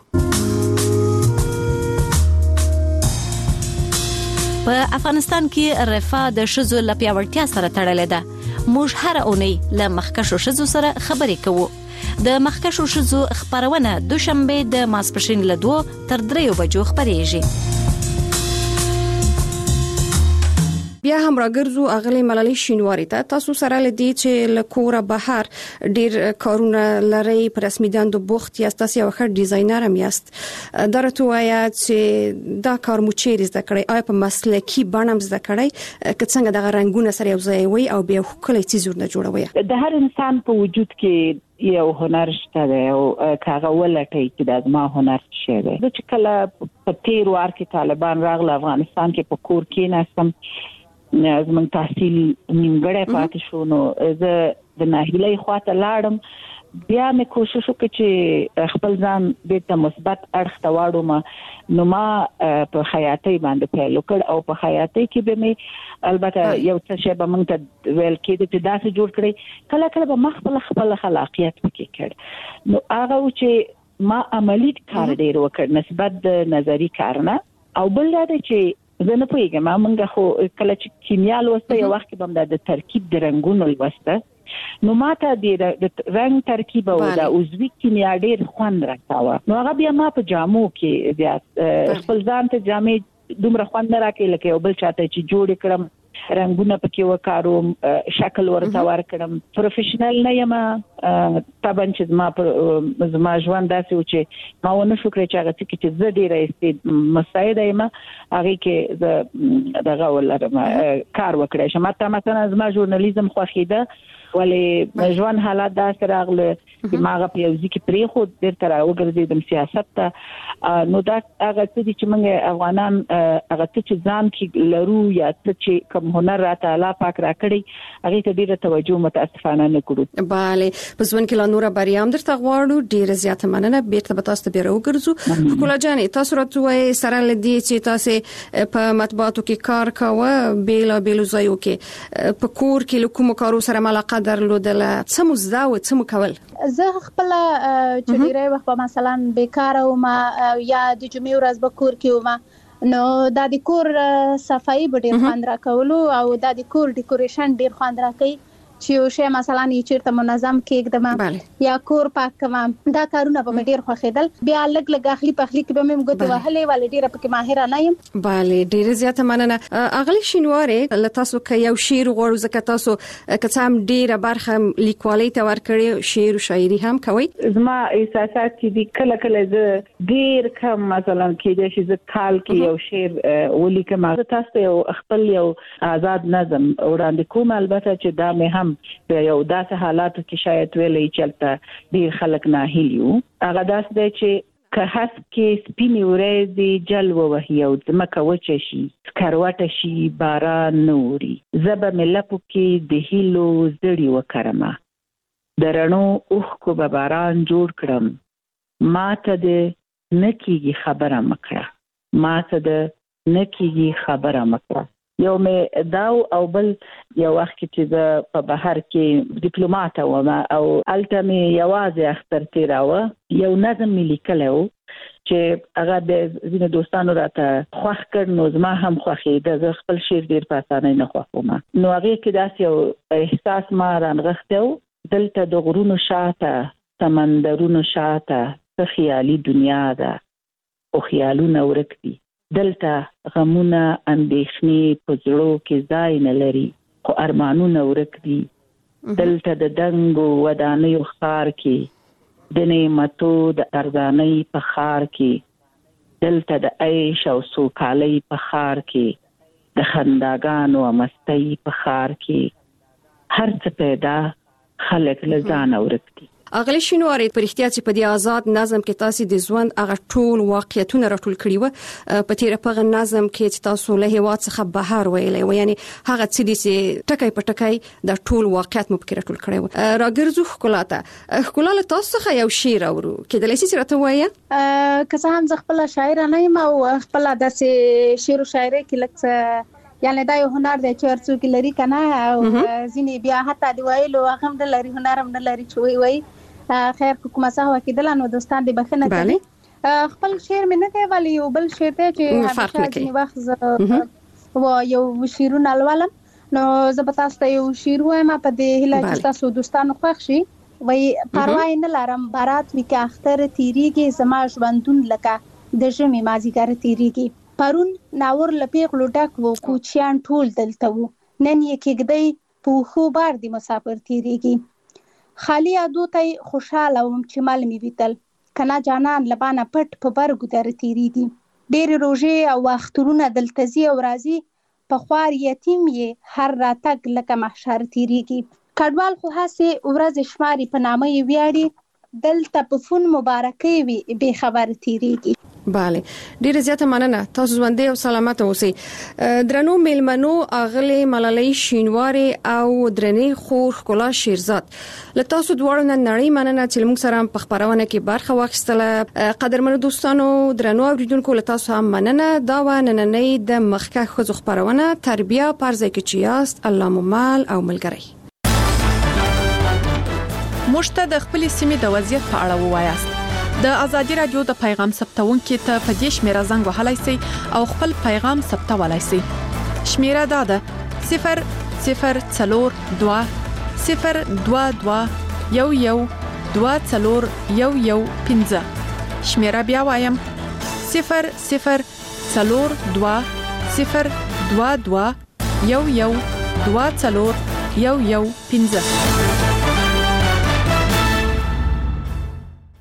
په افغانستان کې رفاه د شذو لپیاوړتیا سره تړلې ده موږ هر اونۍ له مخکښو شذو سره خبرې کوو د مخکښو شذو خبرونه دوشنبه د ماسپښین له 2 تر 3 بجو خبرېږي بیا هم راګرځو اغلی ملالۍ شینواری ته. تاسو سره لدی چې لکوره بهر ډیر کارونه لري په رسمي دندو بوخت یاست، تاسو یو ښه ډیزاینر هم یاست. درته وایا چې دا کار مو چیرې زده کړی؟ آیا په مسلکي بڼه زده کړی که څنګه دغه رنگونه سره یو ځای وي او بیا ښکلي څیزونه جوړوي؟ د هر انسان په وجود کې یو هنر شته دی او کاغه ولټي چې د ما هنر شي دی. چې کله په تیر وار کې طالبان راغله افغانستان کې په کور کې ناسم زموږ تحصیل نیمګړی پاتې شو، نو زه د ناهیلۍ خواته لاړم. بیا مې کوشش وکړ چې خپل ځان بیرته مثبت اړخ ته واړوم. نو ما په خیاطۍ باندې پیل وکړ او په خیاطۍ کې به مې البته یو څه شی به موږ ته ویل کېده چې داسې جوړ کړئ، کله کله به ما خپل خلاقیت پکې کړ. نو هغه چې ما عملی کار ډېر وکړ نسبت د نظری کار نه. او بل دا چې زه نه پوهیږم، موږ خو کله چې کیمیا لوسته یو وخت به د ترکیب د رنگونو لوسته، نو ماته د رنگ ترکیب او د عضوي کیمیا ډېر خوند راکاوه. نو هغه بیا ما په جامو کې زیات خپل ځان ته جامې دومره خوند نه راکې لکه یو بل چاته چې جوړ کړم، رنگونه پکې وکاروم، شکل ورته ورکړم. پروفیشنل نه یم طبعا چې زما ژوند داسې و چې ما ونه شو کړی چې هغه څه چې زه ډېره مستعده یم هغې کې زه دغه ولرم کار وکړی شم. حتی مثلا زما ژورنالیزم خوښېده، ولې ژوند حالات داسې راغله چې ما هغه په یو ځای کې پرېښود، بېرته راوګرځېدم سیاست ته. نو دا هغه څه دي چې موږ افغانان هغه څه چې ځان کې لرو یا څه چې کوم هنر راته الله پاک راکړی هغې ته ډېره توجه متاسفانه نه کړو. بله، په ژوند کې لا نوره بریا هم درته غواړو. ډېره زیاته مننه. بېرته به تاسو ته بیا راوګرځو. ښکلا جانې، تاسو راته وایئ سره له دې چې تاسې په مطبوعاتو کې کار کوه بېلابېلو ځایو کې، په کور کې له کومو کارو سره ملاقه درلودله؟ څه مو زده و څه مو کول؟ زه خپل چې ډېری وخت مثلا بیکاره وم یا د جمعې ورځ به کور کې وم، نو دا د کور صفایي به ډېر خوند راکولو او دا د کور ډیکوریشن ډېر خوند راکوي چې یو شی مثلا یې چیرته منظم کېږدم یا کور پاک کوم. دا کارونه به مې ډېر خوښېدل. بیا لږ لږ اخلي پخلي کې به مې ګوتې وهلې، ولې ډېره پکې ماهره نه یم. بله، ډېره زیاته مننه. اغلې شینوارې، له تاسو که یو شعر غواړو، ځکه تاسو که څه هم ډېره برخه لیکوالۍ ته ورکړې، شعر او شاعري هم کوئ. زما احساسات چې دي کله کله زه ډېر کم مثلا کېدای شي زه کال کې یو شعر ولیکم. زه تاسو ته یو خپل یو آزاد نظم وړاندې کوم، البته چې دا مې هم په یو داسې حالاتو کې شاید ویلی چلته ډېر خلک ناهیلي وو. هغه داسې دی چې که هسک کې سپینې ورځې جل ووهي او ځمکه وچه شي، سکروټه شي، باران نه اوري، زه به مې لپو کې د هیلو زړي وکرمه، د رڼو اوښکو به باران جوړ کړم. ما ته د نه کېږي خبره مه کړه، ما ته د نه کېږي خبره مه کړه. یو مې دا او بل یو وخت چې زه په بهر کې ډیپلوماته وم او هلته مې یوازې اختر تېراوه. یو نظم مې لیکلی و چې هغه د ځینو دوستانو راته خوښ کړ، نو زما هم خوښېده. زه خپل شعر ډېر په اسانۍ نه خوښوم. نو هغې کې داسې یو احساس ما رانغښتی و، دلته د غرونو شاته، سمندرونو شاته څه خیالي دنیا ده، خو خیالونه ورک دي. دلته غمونه اندېښنې په زړو کې ځای نه لري، خو ارمانونه ورک دي. دلته د دنګو ودانیو ښار کې، د نعمتو د ارزانۍ په ښار کې، دلته د عیش او سوکالۍ په ښار کې، د خنداګانو او مستۍ په ښار کې، هر څه پیدا، خلک له ځانه ورک دي. اغلی شینواری، په رښتیا چې په دې آزاد نظم کې تاسو د ژوند هغه ټول واقعیتونه راټول کړي و، په تیر په نظم کې چې تاسو له هیواد څخه بهر ویلې و، یعنی هغه څه دي چې ټکی په ټکی د ټول واقعیت مو پکې راټول کړي و. راګرځو ښکلا ته. ښکلا، له تاسو څخه یو شعر اورو، کېدلی شي چې راته ووایه؟ که څه هم زه خپله شاعره نه یم او خپله داسې شعر و شاعرۍ کې لږ څه یعنی دا یو هنر دی چې هر څوک لري که نه، او ځینې بیا حتی د ویلو هغه هم نه لري، هنر هم نه لري چې وایي. خیر که کومه څه وکېدله نو دوستان دې بښنه کوي. خپل شعر مې نه دی، ولی یو بل شعر دی چې همیشه ځینې وخت زه یو شعرونه لولم، نو زه به تاسو ته یو شعر ووایم په دې هیله چې تاسو دوستانو خوښ شي. وایي پروا یې نه لرم بارات وي که اختر تېرېږي، زما ژوندون لکه د ژمي مازدیګر تېرېږي. پرون ناور لپیغلو ډک وو، کوچیان ټول دلته وو، نن یې کېږدی په وښو بار د مسافر تیریږي. خالي یادو ته خوشحاله وم چې مل مې ویتل، کنا جانان لبانه پټ په برګو در تیریږي. ډېرې روژې او اخترونه دلته ځي او راځي، په خوار یتیم یې هر راتګ لکه محشر تیریږي. کډوال خو هسې ورځې شماري په نامه یې ویاړي، دلته په فون مبارکۍ وي بې خبر تیریږي. bale ډیره زیاته مننه، تاسو ژوندۍ او سلامت اوسئ. درنو میلمنو اغلی ملالۍ شینواری او درنې خور ښکلا شیرزاد، له تاسو دواړو نه نړۍ مننه چې موږ سره په خبرونه کې برخه واخیستله. قدرمنو دوستانو، درنو اوریدونکو، له تاسو هم مننه. دا و نننۍ د مخکښ ښځو خبرونه، تربیه پرځای کې چې یاست، الله مو مال او ملګری. موږ ته د خپل سیمې د وضعیت په اړه ووایاست. د ازادي رادیو د پیغام ثبتونکو ته په دې شمیره زنګ وهلای شئ او خپل پیغام ثبتولای شئ. شمیره دا ده 00422 022 112415. شمیره بیا وایم 00422 022 112415.